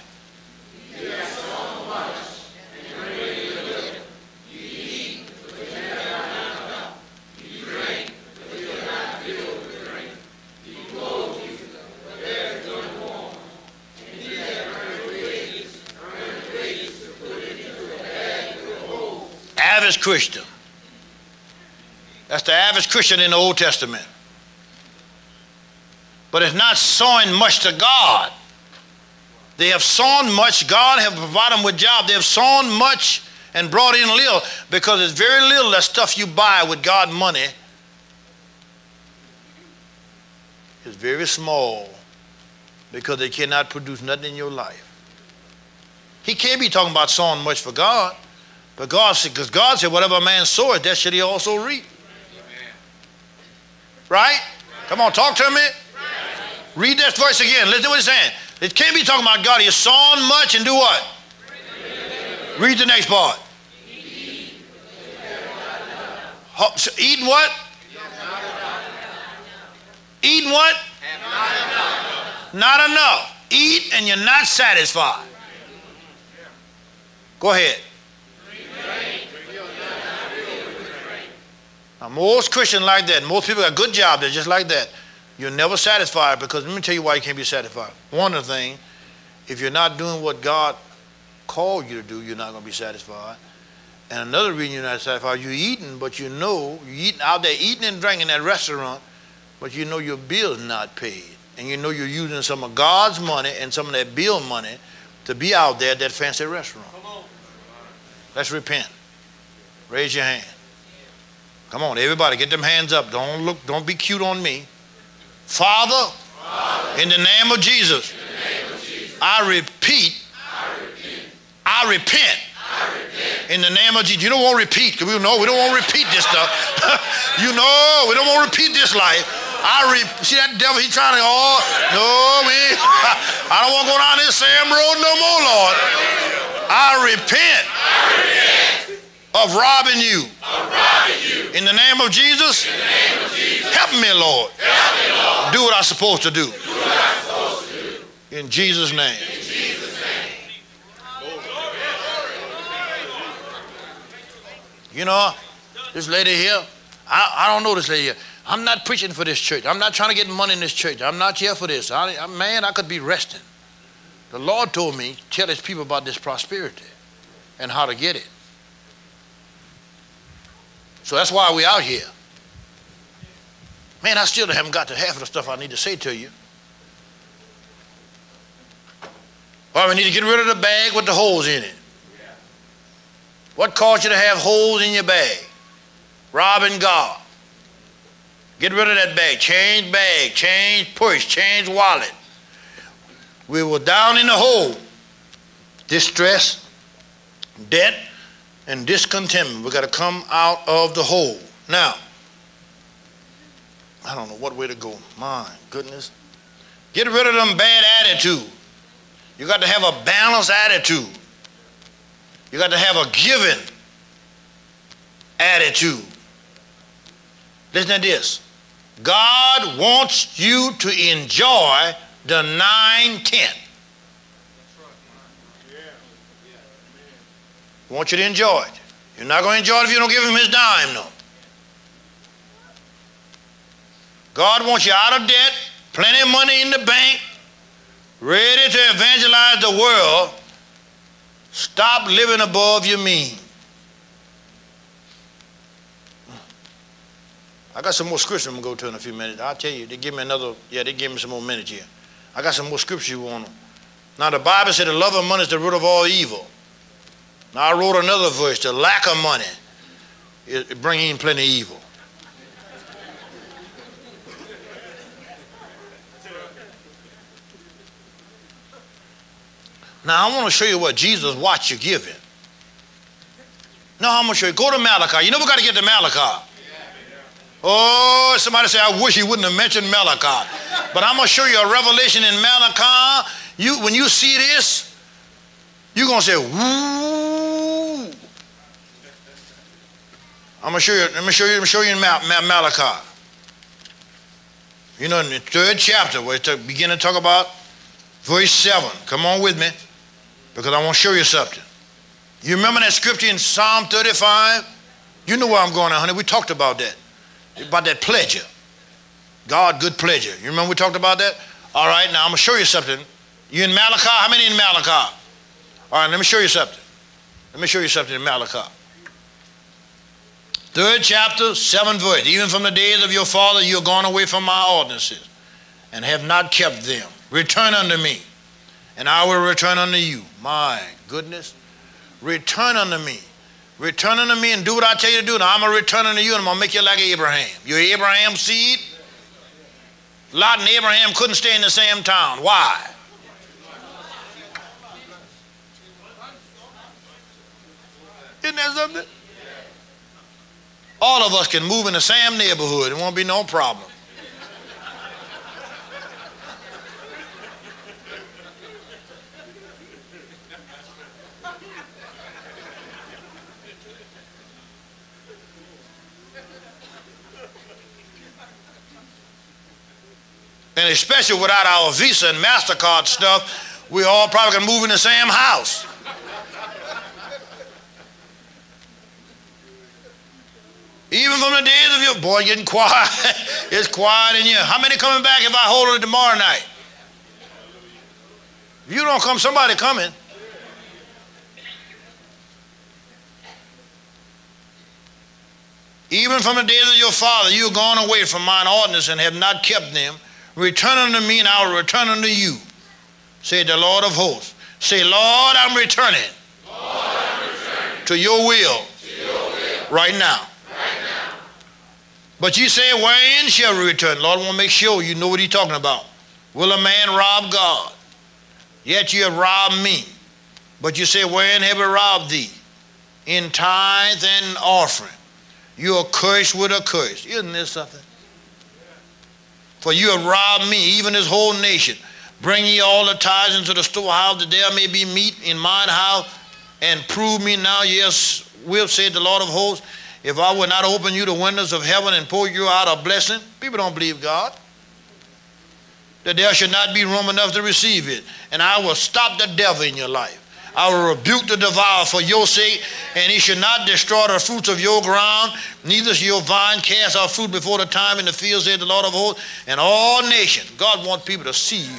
Average Christian. That's the average Christian in the Old Testament. But it's not sowing much to God. They have sown much. God have provided them with jobs. They have sown much and brought in little, because it's very little that stuff you buy with God money is very small, because they cannot produce nothing in your life. He can't be talking about sowing much for God. But God said, because God said, whatever a man soweth, that shall he also reap. Amen. Right? Come on, talk to me. Right. Read that verse again. Listen to what he's saying. It can't be talking about God. He's sowing much and do what? Read the next part. So eating what? Eating what? Not enough. Not enough. Eat and you're not satisfied. Go ahead. Now, most Christians like that. Most people got good jobs. They're just like that. You're never satisfied, because let me tell you why you can't be satisfied. One of the things, if you're not doing what God called you to do, you're not going to be satisfied. And another reason you're not satisfied, you're eating, but you know, you're eating out there eating and drinking at that restaurant, but you know your bill's not paid. And you know you're using some of God's money and some of that bill money to be out there at that fancy restaurant. Let's repent. Raise your hand. Come on, everybody, get them hands up. Don't look, don't be cute on me. Father, Father in the name of Jesus, name of Jesus I, repeat, I repeat, I repent, I repent in the name of Jesus. You don't want to repeat, because we know we don't want to repeat this stuff. You know, we don't want to repeat this life. I re- see that devil, he's trying to, oh, no, we, I don't want to go down this same road no more, Lord. I repent. I repent. of robbing you. Of robbing you. In the name of Jesus, In the name of Jesus. help me, Lord. Help me, Lord. Do what I'm supposed to do. Do what I'm supposed to do. In Jesus' name. In Jesus' name. You know, this lady here, I, I don't know this lady here. I'm not preaching for this church. I'm not trying to get money in this church. I'm not here for this. I, I, man, I could be resting. The Lord told me, tell his people about this prosperity and how to get it. So that's why we're out here. Man, I still haven't got to half of the stuff I need to say to you. Well, we need to get rid of the bag with the holes in it. What caused you to have holes in your bag? Robbing God. Get rid of that bag. Change bag, change purse, change wallet. We were down in the hole. Distress, debt, and discontentment. We got to come out of the hole. Now, I don't know what way to go. My goodness. Get rid of them bad attitude. You got to have a balanced attitude. You got to have a giving attitude. Listen to this. God wants you to enjoy the nine-tenth. He wants you to enjoy it. You're not going to enjoy it if you don't give him his dime, no. God wants you out of debt, plenty of money in the bank, ready to evangelize the world. Stop living above your means. I got some more scripture I'm going to go to in a few minutes. I'll tell you, they give me another, yeah, they give me some more minutes here. I got some more scripture you want. Now the Bible said the love of money is the root of all evil. Now I wrote another verse, the lack of money, it, it brings in plenty of evil. Now I want to show you what Jesus watched you giving. Now I'm going to show you. Go to Malachi. You know we got to get to Malachi. Oh, somebody say, I wish he wouldn't have mentioned Malachi. But I'm going to show you a revelation in Malachi. You, when you see this, you're going to say, woo. I'm going to show you, let me show you, let me show you in Mal- Mal- Malachi. You know, in the third chapter, where it's beginning to talk about verse seven. Come on with me, because I want to show you something. You remember that scripture in Psalm thirty-five? You know where I'm going now, honey. We talked about that. About that pleasure. God, good pleasure. You remember we talked about that? All right, now I'm going to show you something. You in Malachi? How many in Malachi? All right, let me show you something. Let me show you something in Malachi. Third chapter, seventh verse. Even from the days of your father, you are gone away from my ordinances and have not kept them. Return unto me, and I will return unto you. My goodness. Return unto me. Return unto me and do what I tell you to do. Now I'm going to return unto you and I'm going to make you like Abraham. You're Abraham's seed. Lot and Abraham couldn't stay in the same town. Why? Isn't that something? All of us can move in the same neighborhood. It won't be no problem. And especially without our Visa and MasterCard stuff, we all probably can move in the same house. Even from the days of your boy getting quiet, it's quiet in here. How many coming back if I hold it tomorrow night? If you don't come, somebody coming. Even from the days of your father, you are gone away from mine ordinance and have not kept them. Return unto me, and I will return unto you, said the Lord of hosts. Say, Lord, I'm returning, Lord, I'm returning to your will, to your will right now. right now. But you say, wherein shall we return? Lord, I want to make sure you know what he's talking about. Will a man rob God? Yet you have robbed me. But you say, wherein have we robbed thee? In tithe and offering. You are cursed with a curse. Isn't this something? For you have robbed me, even this whole nation. Bring ye all the tithes into the storehouse, that there may be meat in mine house, and prove me now, yes, will, said the Lord of hosts, if I would not open you the windows of heaven and pour you out a blessing. People don't believe God. That there should not be room enough to receive it. And I will stop the devil in your life. I will rebuke the devourer for your sake, and he should not destroy the fruits of your ground, neither shall your vine cast out fruit before the time in the field, said the Lord of hosts, and all nations. God wants people to see you.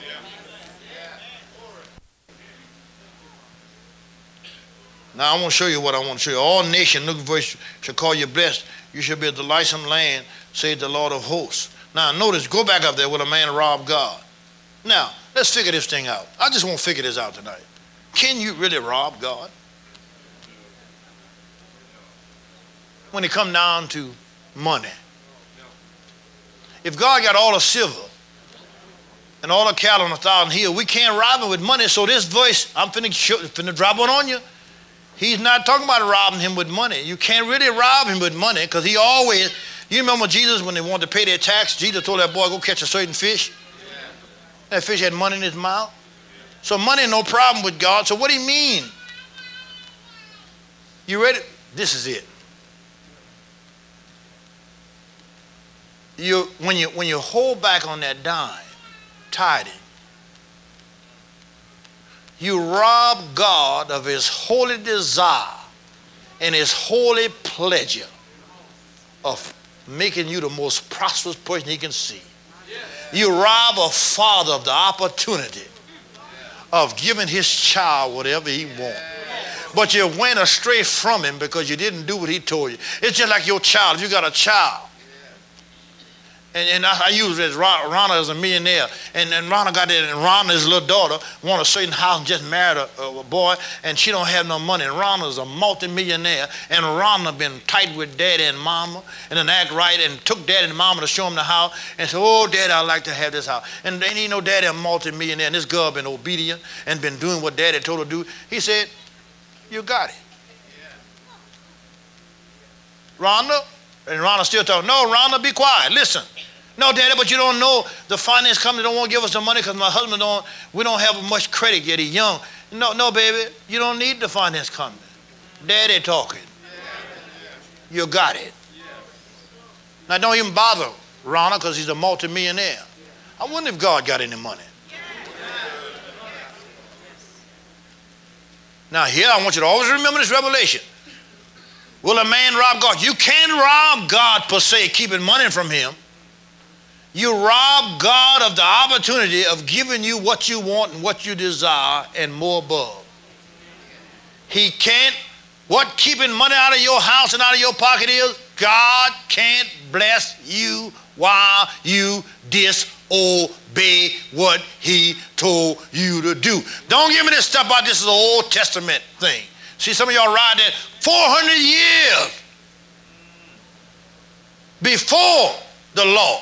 Now I want to show you what I want to show you. All nations looking for you shall call you blessed. You shall be a delightsome land, said the Lord of hosts. Now notice, go back up there where a man robbed God. Now, let's figure this thing out. I just want to figure this out tonight. Can you really rob God? When it comes down to money. If God got all the silver and all the cattle on a thousand hills, we can't rob him with money. So this voice, I'm finna, finna drop one on you. He's not talking about robbing him with money. You can't really rob him with money because he always, you remember Jesus when they wanted to pay their tax, Jesus told that boy, go catch a certain fish. That fish had money in his mouth. So money, no problem with God. So what do you mean? You ready? This is it. You, when, you, when you hold back on that dime, tithing, you rob God of his holy desire and his holy pleasure of making you the most prosperous person he can see. You rob a father of the opportunity of giving his child whatever he wants. But you went astray from him because you didn't do what he told you. It's just like your child. If you got a child, and, and I, I use it as Ronna is a millionaire, and, and Ronna got it, and Ronna's little daughter want a certain house and just married a, a boy, and she don't have no money, and Ronna's a multi-millionaire, and Ronna been tight with daddy and mama, and then act right, and took daddy and mama to show him the house, and said, oh, daddy, I'd like to have this house. And ain't even no daddy a multi-millionaire, and this girl been obedient and been doing what daddy told her to do. He said, you got it. Yeah. Rhonda, and Rhonda still talking, no, Rhonda, be quiet, listen. No, daddy, but you don't know the finance company don't want to give us the money because my husband don't, we don't have much credit yet, he's young. No, no, baby, you don't need the finance company. Daddy talking. You got it. Now, don't even bother Rhonda because he's a multimillionaire. I wonder if God got any money. Now, here, I want you to always remember this revelation. Will a man rob God? You can't rob God per se, keeping money from him. You rob God of the opportunity of giving you what you want and what you desire and more above. He can't, what keeping money out of your house and out of your pocket is, God can't bless you while you disobey what he told you to do. Don't give me this stuff about this is an Old Testament thing. See, some of y'all ride that four hundred years before the law.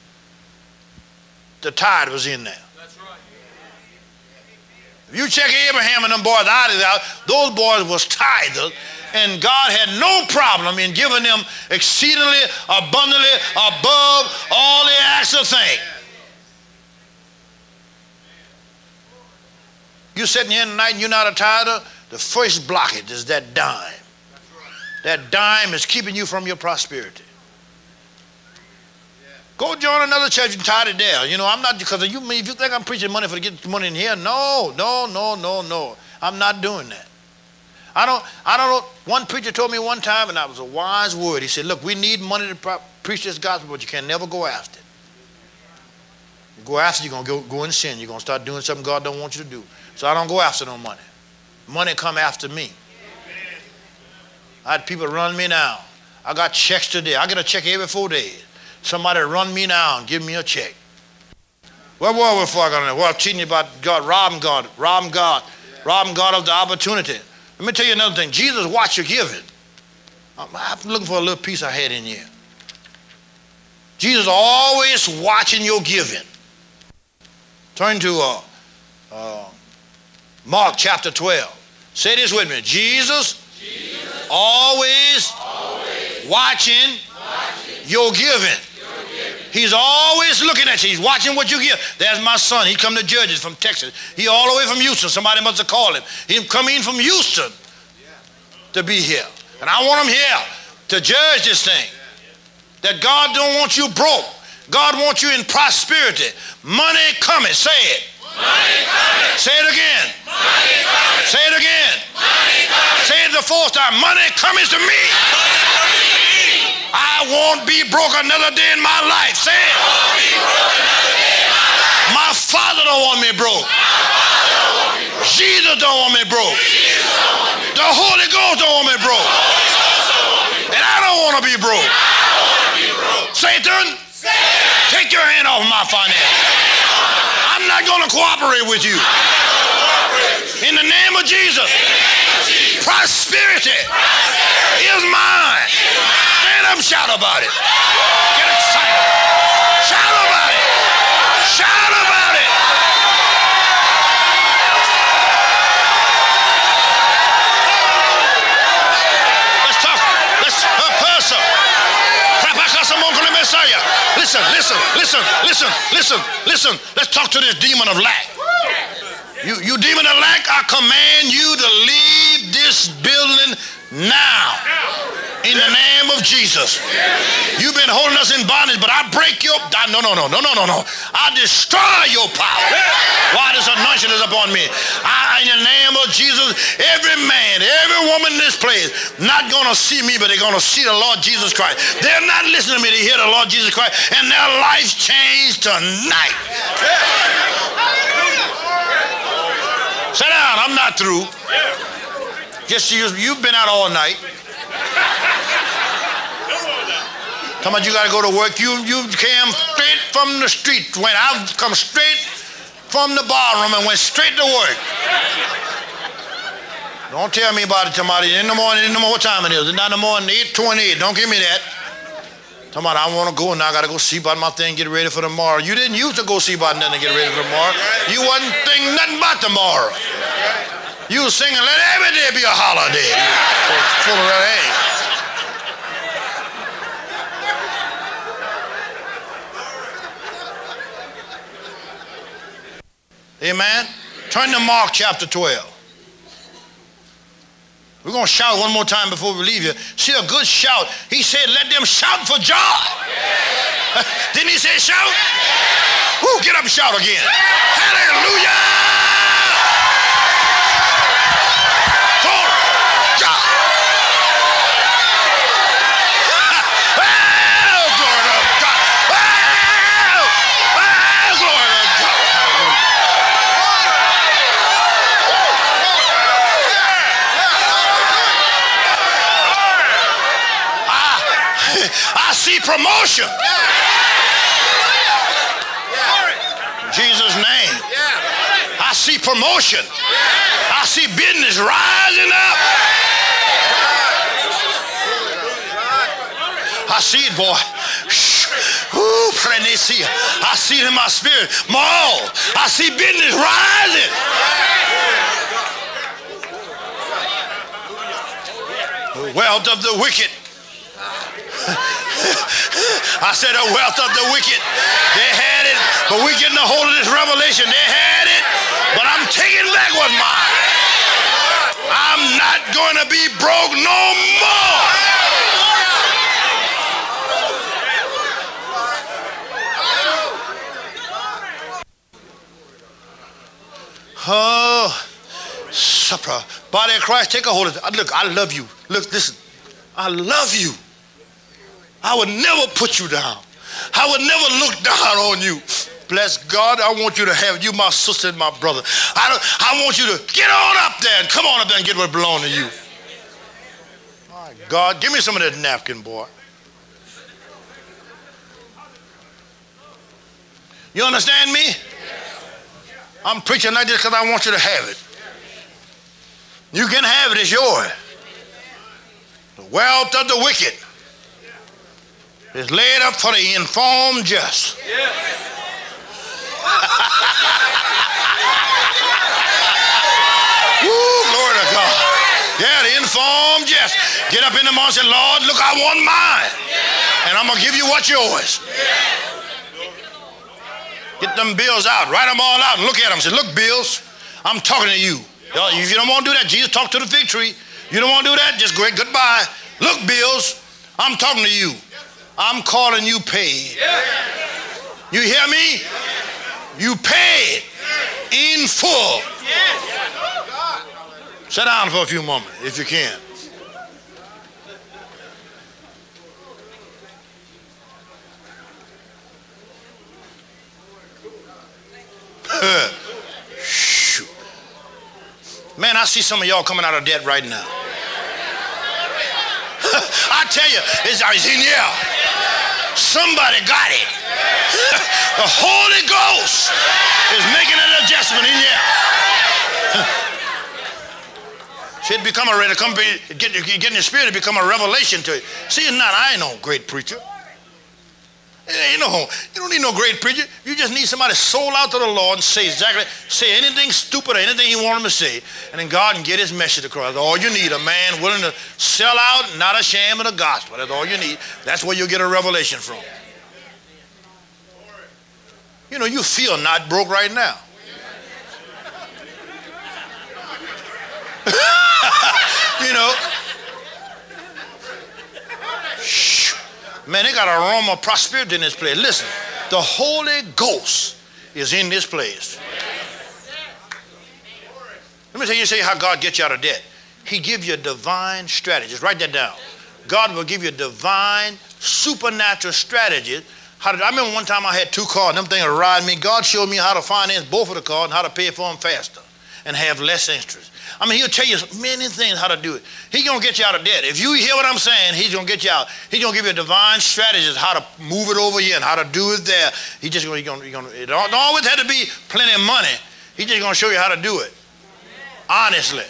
The tithe was in there. That's right. If you check Abraham and them boys' eyes out, those boys was tithers, and God had no problem in giving them exceedingly, abundantly, above all they asked or think. You sitting here tonight and you're not a tither, the first blockage is that dime. That dime is keeping you from your prosperity. Go join another church and tithe it there. You know, I'm not, because you, if you think I'm preaching money for to get money in here, no, no, no, no, no. I'm not doing that. I don't, I don't know. One preacher told me one time, and that was a wise word. He said, look, we need money to pro- preach this gospel, but you can never go after it. You go after it, you're going to go, go in sin. You're going to start doing something God don't want you to do. So I don't go after no money. Money come after me. I had people run me now. I got checks today. I get a check every four days. Somebody run me now and give me a check. Where were we before I got on there? Well, I'm teaching you about God, robbing God, robbing God, robbing God of the opportunity. Let me tell you another thing. Jesus watched your giving. I'm, I'm looking for a little piece I had in here. Jesus always watching your giving. Turn to uh, uh, Mark chapter twelve. Say this with me. Jesus, Jesus always, always watching, watching your giving. He's always looking at you. He's watching what you give. There's my son. He come to Judges from Texas. He all the way from Houston. Somebody must have called him. He come in from Houston. to be here. And I want them here to judge this thing. That God don't want you broke. God wants you in prosperity. Money coming. Say it. Money coming. Say it again. Money coming. Say it again. Money coming. Say it the fourth time. Money coming to me. Money coming to me. I won't be broke another day in my life. Say it. I won't be broke another day in my life. My Father don't want me broke. My Father don't want me broke. Jesus don't want me broke. Jesus don't want me broke. The Holy Ghost don't want me broke. Holy Ghost don't want me broke. And I don't want to be broke. I don't want to be broke. Satan, Satan, take your hand off my finances. I'm not going to cooperate with you. In the name of Jesus, prosperity is mine. Stand up and shout about it. Get excited. Shout about it. Shout about it. Let's talk. Let's uh, person. Listen, listen, listen, listen, listen, listen. Let's talk to this demon of lack. You, you demon of lack, I command you to leave this building now. In the name of Jesus. You've been holding us in bondage, but I break your, I, no, no, no, no, no, no, no. I destroy your power. Why this anointing is upon me. I, in the name of Jesus, every man, every woman in this place, not going to see me, but they're going to see the Lord Jesus Christ. They're not listening to me, they hear the Lord Jesus Christ, and their lives change tonight. Sit down, I'm not through. Just you, you've been out all night. Come on, you got to go to work. You you came straight from the street. When I've come straight from the barroom and went straight to work. Don't tell me about it tomorrow. In the morning, in the morning, what time it is? It's not in the morning, eight twenty-eight. Don't give me that. Come on, I want to go and I got to go see about my thing, get ready for tomorrow. You didn't used to go see about nothing to get ready for tomorrow. You wasn't thinking nothing about tomorrow. You was singing, let every day be a holiday. Full of that egg. Amen. Turn to Mark chapter twelve. We're going to shout one more time before we leave here. See a good shout. He said, let them shout for joy. Yeah. Didn't he say shout? Yeah. Woo, get up and shout again. Yeah. Hallelujah. I see promotion. In Jesus' name. I see promotion. I see business rising up. I see it, boy. Ooh, I see it in my spirit. More. I see business rising. The wealth of the wicked. I said the wealth of the wicked. They had it, but we're getting a hold of this revelation. They had it, but I'm taking back what's mine. I'm not going to be broke no more. Oh, supper. Body of Christ, take a hold of it. Look, I love you. Look, listen. I love you. I would never put you down. I would never look down on you. Bless God, I want you to have you, my sister and my brother. I, don't, I want you to get on up there and come on up there and get what belongs to you. My God, give me some of that napkin, boy. You understand me? I'm preaching like this because I want you to have it. You can have it, it's yours. The wealth of the wicked is laid up for the informed just. Yeah. Woo, glory to God. Yeah, the informed just. Get up in the morning and say, Lord, look, I want mine. And I'm going to give you what's yours. Get them bills out. Write them all out and look at them. Say, look, bills, I'm talking to you. If you don't want to do that, Jesus talked to the fig tree. You don't want to do that? Just go ahead, goodbye. Look, Bills, I'm talking to you. I'm calling you paid. You hear me? You paid in full. Sit down for a few moments if you can. Shoot. Man, I see some of y'all coming out of debt right now. I tell you, it's, it's in here. Somebody got it. The Holy Ghost is making an adjustment in here. Should become a to come get get in the spirit to become a revelation to you. See, it's not. I ain't no great preacher. You know, you don't need no great preacher. You just need somebody sold out to the Lord and say exactly, say anything stupid or anything you want him to say, and then God can get his message across. That's all you need, a man willing to sell out, not ashamed of the gospel. That's all you need. That's where you'll get a revelation from. You know, you feel not broke right now. You know. Shh. Man, they got an aroma of prosperity in this place. Listen, the Holy Ghost is in this place. Let me tell you, say how God gets you out of debt. He gives you a divine strategy. Just write that down. God will give you a divine, supernatural strategy. How to, I remember one time I had two cars, and them things riding me. God showed me how to finance both of the cars and how to pay for them faster and have less interest. I mean, he'll tell you many things how to do it. He's going to get you out of debt. If you hear what I'm saying, he's going to get you out. He's going to give you a divine strategy how to move it over here and how to do it there. He just going to, going to, it don't always have to be plenty of money. He's just going to show you how to do it. Honestly.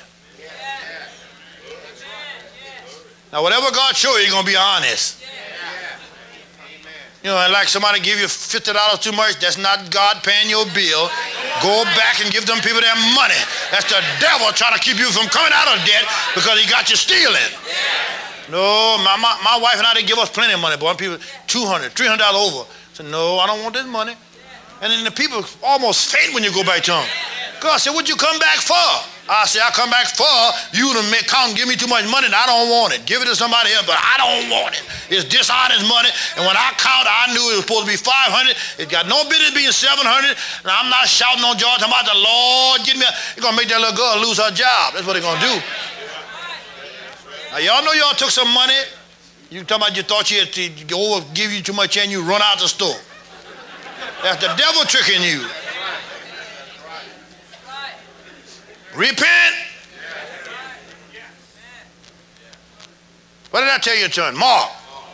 Now, whatever God shows you, he's going to be honest. You know, and like somebody give you fifty dollars too much, that's not God paying your bill. Go back and give them people their money. That's the devil trying to keep you from coming out of debt because he got you stealing. No, my, my, my wife and I, they give us plenty of money, but people, two hundred dollars, three hundred dollars over. I said, no, I don't want this money. And then the people almost faint when you go back to them. God said, what'd you come back for? I said, I come back for you to make, come give me too much money and I don't want it. Give it to somebody else, but I don't want it. It's dishonest money. And when I counted, I knew it was supposed to be five hundred. It got no business being seven hundred. And I'm not shouting on George, talking about the Lord, get me. You're going to make that little girl lose her job. That's what they're going to do. Now, y'all know y'all took some money. You talking about you thought you had to over give you too much and you run out the store. That's the devil tricking you. Repent. What did I tell you to turn? Mark.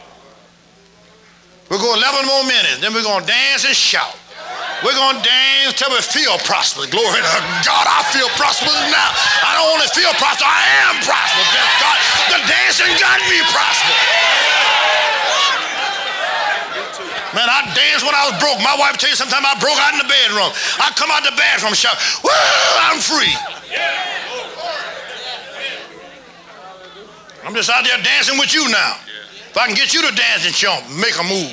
We'll go eleven more minutes. Then we're going to dance and shout. We're going to dance till we feel prosperous. Glory to God. I feel prosperous now. I don't only feel prosperous. I am prosperous. God, the dancing got me prosperous. Man, I danced when I was broke. My wife tell you sometimes I broke out in the bedroom. I come out the bathroom shout, woo, I'm free. I'm just out there dancing with you now. If I can get you to dance and jump, make a move.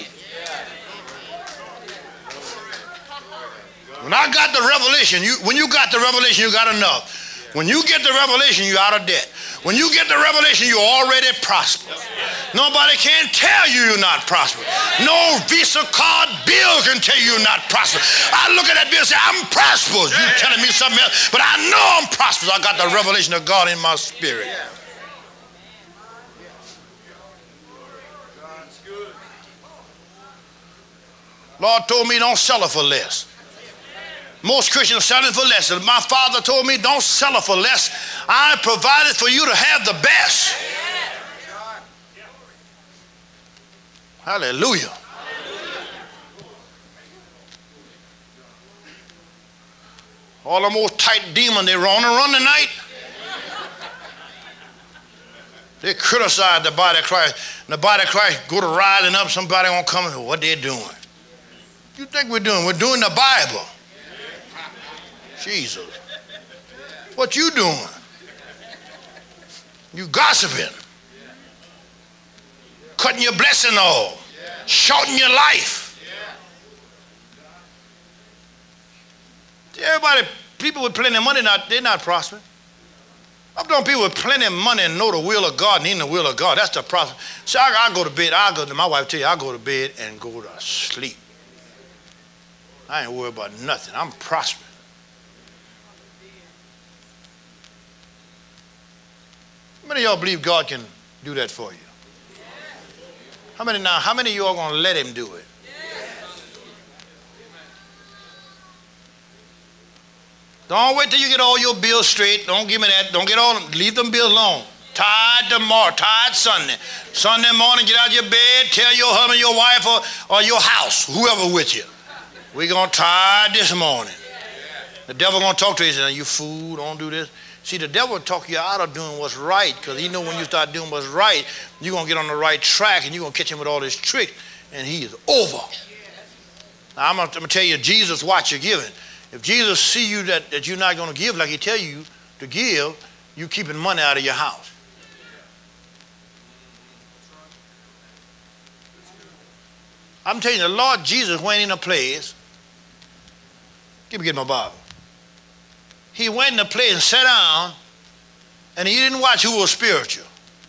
When I got the revelation, you, when you got the revelation, you got enough. When you get the revelation, you're out of debt. When you get the revelation, you're already prosperous. Nobody can tell you you're not prosperous. No Visa card bill can tell you you're not prosperous. I look at that bill and say, I'm prosperous. You're telling me something else, but I know I'm prosperous. I got the revelation of God in my spirit. Lord told me don't sell it for less. Most Christians sell it for less. My father told me don't sell it for less. I provided for you to have the best. Hallelujah. All them old tight demons, they run and run tonight. They criticize the body of Christ. And the body of Christ go to rising up, somebody won't come and what they're doing. You think we're doing? We're doing the Bible. Jesus. What you doing? You gossiping. Cutting your blessing off. Shorting your life. Everybody, people with plenty of money, not, they're not prospering. I'm talking people with plenty of money and know the will of God and in the will of God. That's the process. So I, I go to bed. I go to my wife tell you, I go to bed and go to sleep. I ain't worried about nothing. I'm prospering. How many of y'all believe God can do that for you? How many now? How many of you are going to let him do it? Don't wait till you get all your bills straight. Don't give me that. Don't get all. Leave them bills alone. Tired tomorrow. Tired Sunday. Sunday morning, get out of your bed. Tell your husband, your wife, or, or your house, whoever with you. We're going to tired this morning. The devil going to talk to you and say, you fool, don't do this. See, the devil will talk you out of doing what's right because he know when you start doing what's right, you're going to get on the right track and you're going to catch him with all this trick and he is over. Now, I'm going to tell you, Jesus watch your giving. If Jesus see you that, that you're not going to give like he tell you to give, you keeping money out of your house. I'm telling you, the Lord Jesus went in a place. Give me get my Bible. He went in a place and sat down, and he didn't watch who was spiritual.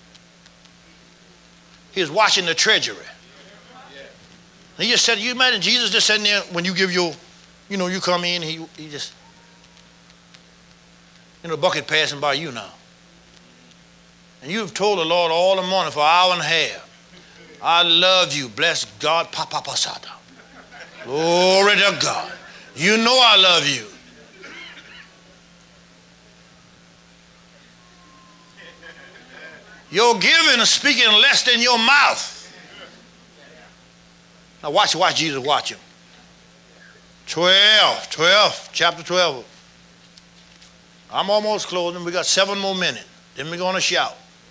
He was watching the treasury. He just said, you imagine Jesus just sitting there when you give your, you know, you come in, he, he just, you know, the bucket passing by you now. And you've told the Lord all the morning for an hour and a half, I love you, bless God, Papa Pasada. Glory to God. You know I love you. Your giving is speaking less than your mouth. Now watch, watch Jesus, watch him. twelve, twelve, chapter twelve. I'm almost closing. We got seven more minutes. Then we're going to shout.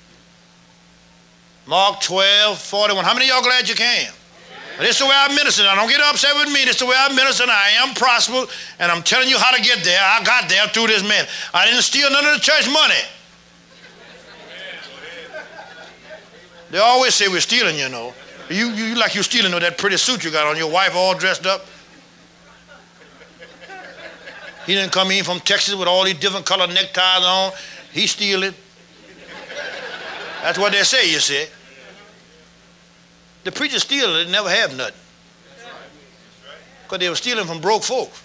Mark twelve, forty-one. How many of y'all glad you came? This is the way I minister. Now don't get upset with me. This is the way I minister. I am prosperous, and I'm telling you how to get there. I got there through this man. I didn't steal none of the church money. They always say we're stealing, you know. You, you like you're stealing with that pretty suit you got on, your wife all dressed up. He didn't come in from Texas with all these different colored neckties on. He's stealing. That's what they say, you see. The preachers steal, they never have nothing. Because they were stealing from broke folks.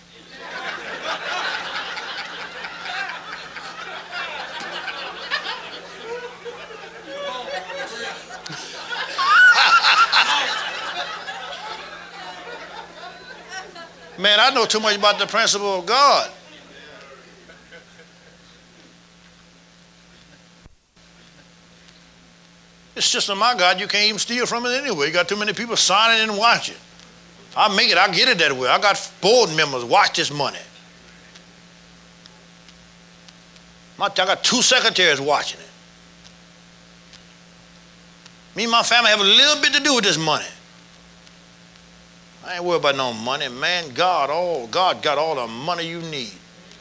Man, I know too much about the principle of God. It's just of my God, you can't even steal from it anyway. You got too many people signing and watching. I make it, I get it that way. I got board members watch this money. My, I got two secretaries watching it. Me and my family have a little bit to do with this money. I ain't worried about no money. Man, God, all God got all the money you need.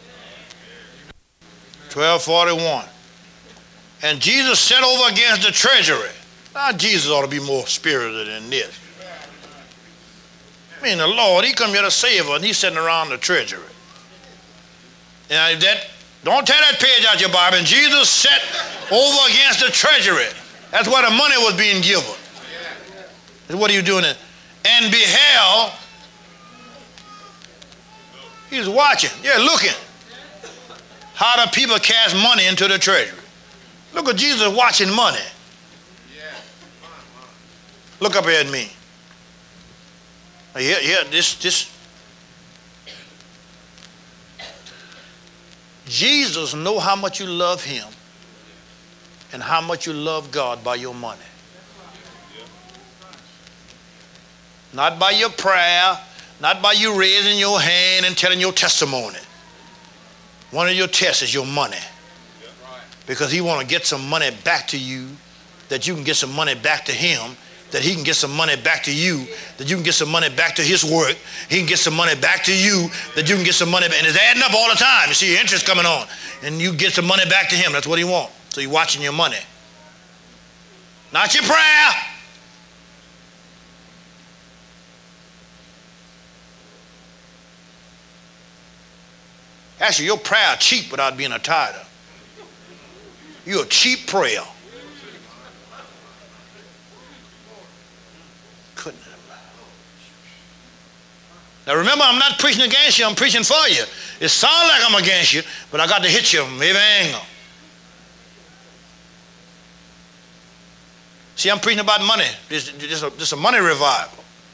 twelve forty-one. And Jesus sat over against the treasury. Now, Jesus ought to be more spirited than this. I mean, the Lord, he come here to save us, and he's sitting around the treasury. Now, that, don't tear that page out your Bible. And Jesus sat over against the treasury. That's where the money was being given. And what are you doing there? And beheld, he's watching, yeah, looking, how the people cast money into the treasury. Look at Jesus watching money. Look up here at me. Here, here, this, this. Jesus know how much you love him and how much you love God by your money. Not by your prayer, not by you raising your hand and telling your testimony. One of your tests is your money. Because he want to get some money back to you, that you can get some money back to him, that he can get some money back to you, that you can get some money back to his work, he can get some money back to you, that you can get some money back. And it's adding up all the time. You see your interest coming on. And you get some money back to him. That's what he wants. So you're watching your money. Not your prayer. Actually, your prayer cheap without being a tither. You're a cheap prayer. Couldn't have. Now remember, I'm not preaching against you, I'm preaching for you. It sounds like I'm against you, but I got to hit you from every angle. See, I'm preaching about money. This, this, this is a money revival.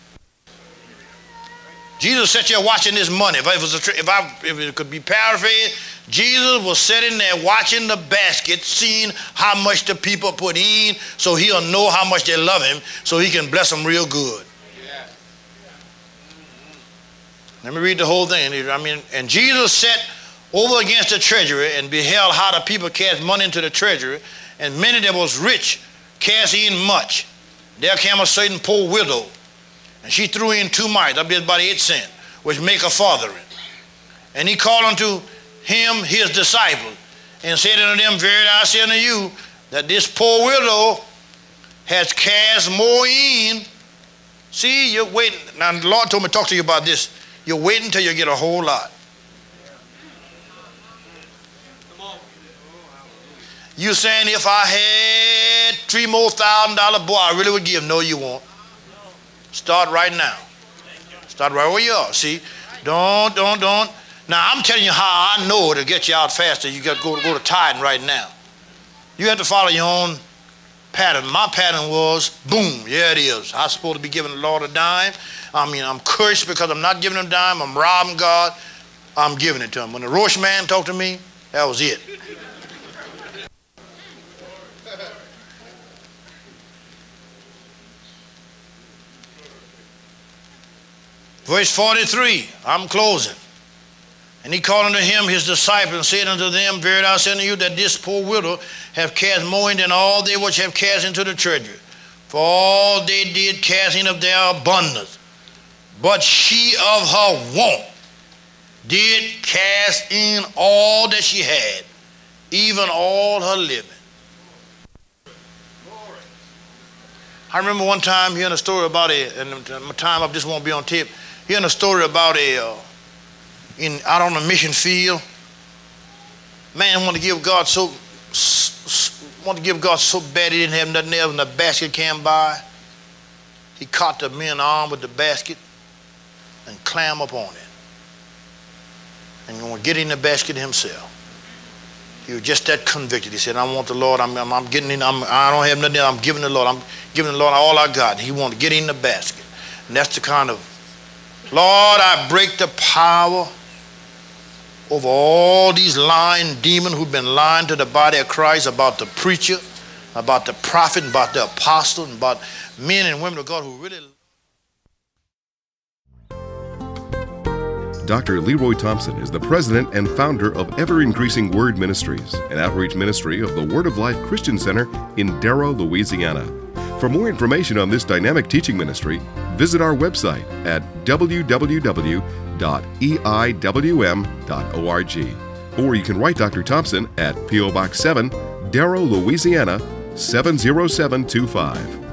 Jesus sat there watching this money. If, it, was a, if, I, if it could be paraphrased, Jesus was sitting there watching the basket, seeing how much the people put in, so he'll know how much they love him, so he can bless them real good. Yeah. Let me read the whole thing. I mean, and Jesus sat over against the treasury and beheld how the people cast money into the treasury, and many that was rich cast in much. There came a certain poor widow, and she threw in two mites, that be about eight cents, which make a farthing. And he called unto him his disciples, and said unto them, Verily I say unto you, that this poor widow has cast more in. See, you're waiting. Now the Lord told me to talk to you about this. You're waiting until you get a whole lot. You saying, if I had three more thousand dollars, boy, I really would give. No, you won't. Start right now. Start right where you are. See, don't, don't, don't. Now, I'm telling you how I know to get you out faster. You got to go, go to tithing right now. You have to follow your own pattern. My pattern was, boom, yeah, it is. I'm supposed to be giving the Lord a dime. I mean, I'm cursed because I'm not giving him a dime. I'm robbing God. I'm giving it to him. When the Roche man talked to me, that was it. Verse forty-three, I'm closing. And he called unto him his disciples, and said unto them, Verily I say unto you, that this poor widow have cast more in than all they which have cast into the treasury. For all they did cast in of their abundance. But she of her want did cast in all that she had, even all her living. I remember one time hearing a story about a, and my time up, this won't be on tape, hearing a story about a, uh, in out on the mission field, man wanted to give God so, wanted to give God so bad he didn't have nothing else, and the basket came by. He caught the men's arm with the basket and climb up on it. And going to get in the basket himself. He was just that convicted. He said, I want the Lord, I'm, I'm, I'm getting in, I'm, I don't have nothing else, I'm giving the Lord, I'm giving the Lord all I got. He wanted to get in the basket. And that's the kind of, Lord, I break the power over all these lying demons who've been lying to the body of Christ about the preacher, about the prophet, about the apostle, and about men and women of God who really... Doctor Leroy Thompson is the president and founder of Ever Increasing Word Ministries, an outreach ministry of the Word of Life Christian Center in Darrow, Louisiana. For more information on this dynamic teaching ministry, visit our website at w w w dot e i w m dot org. Or you can write Doctor Thompson at P O Box seven, Darrow, Louisiana seven zero seven two five.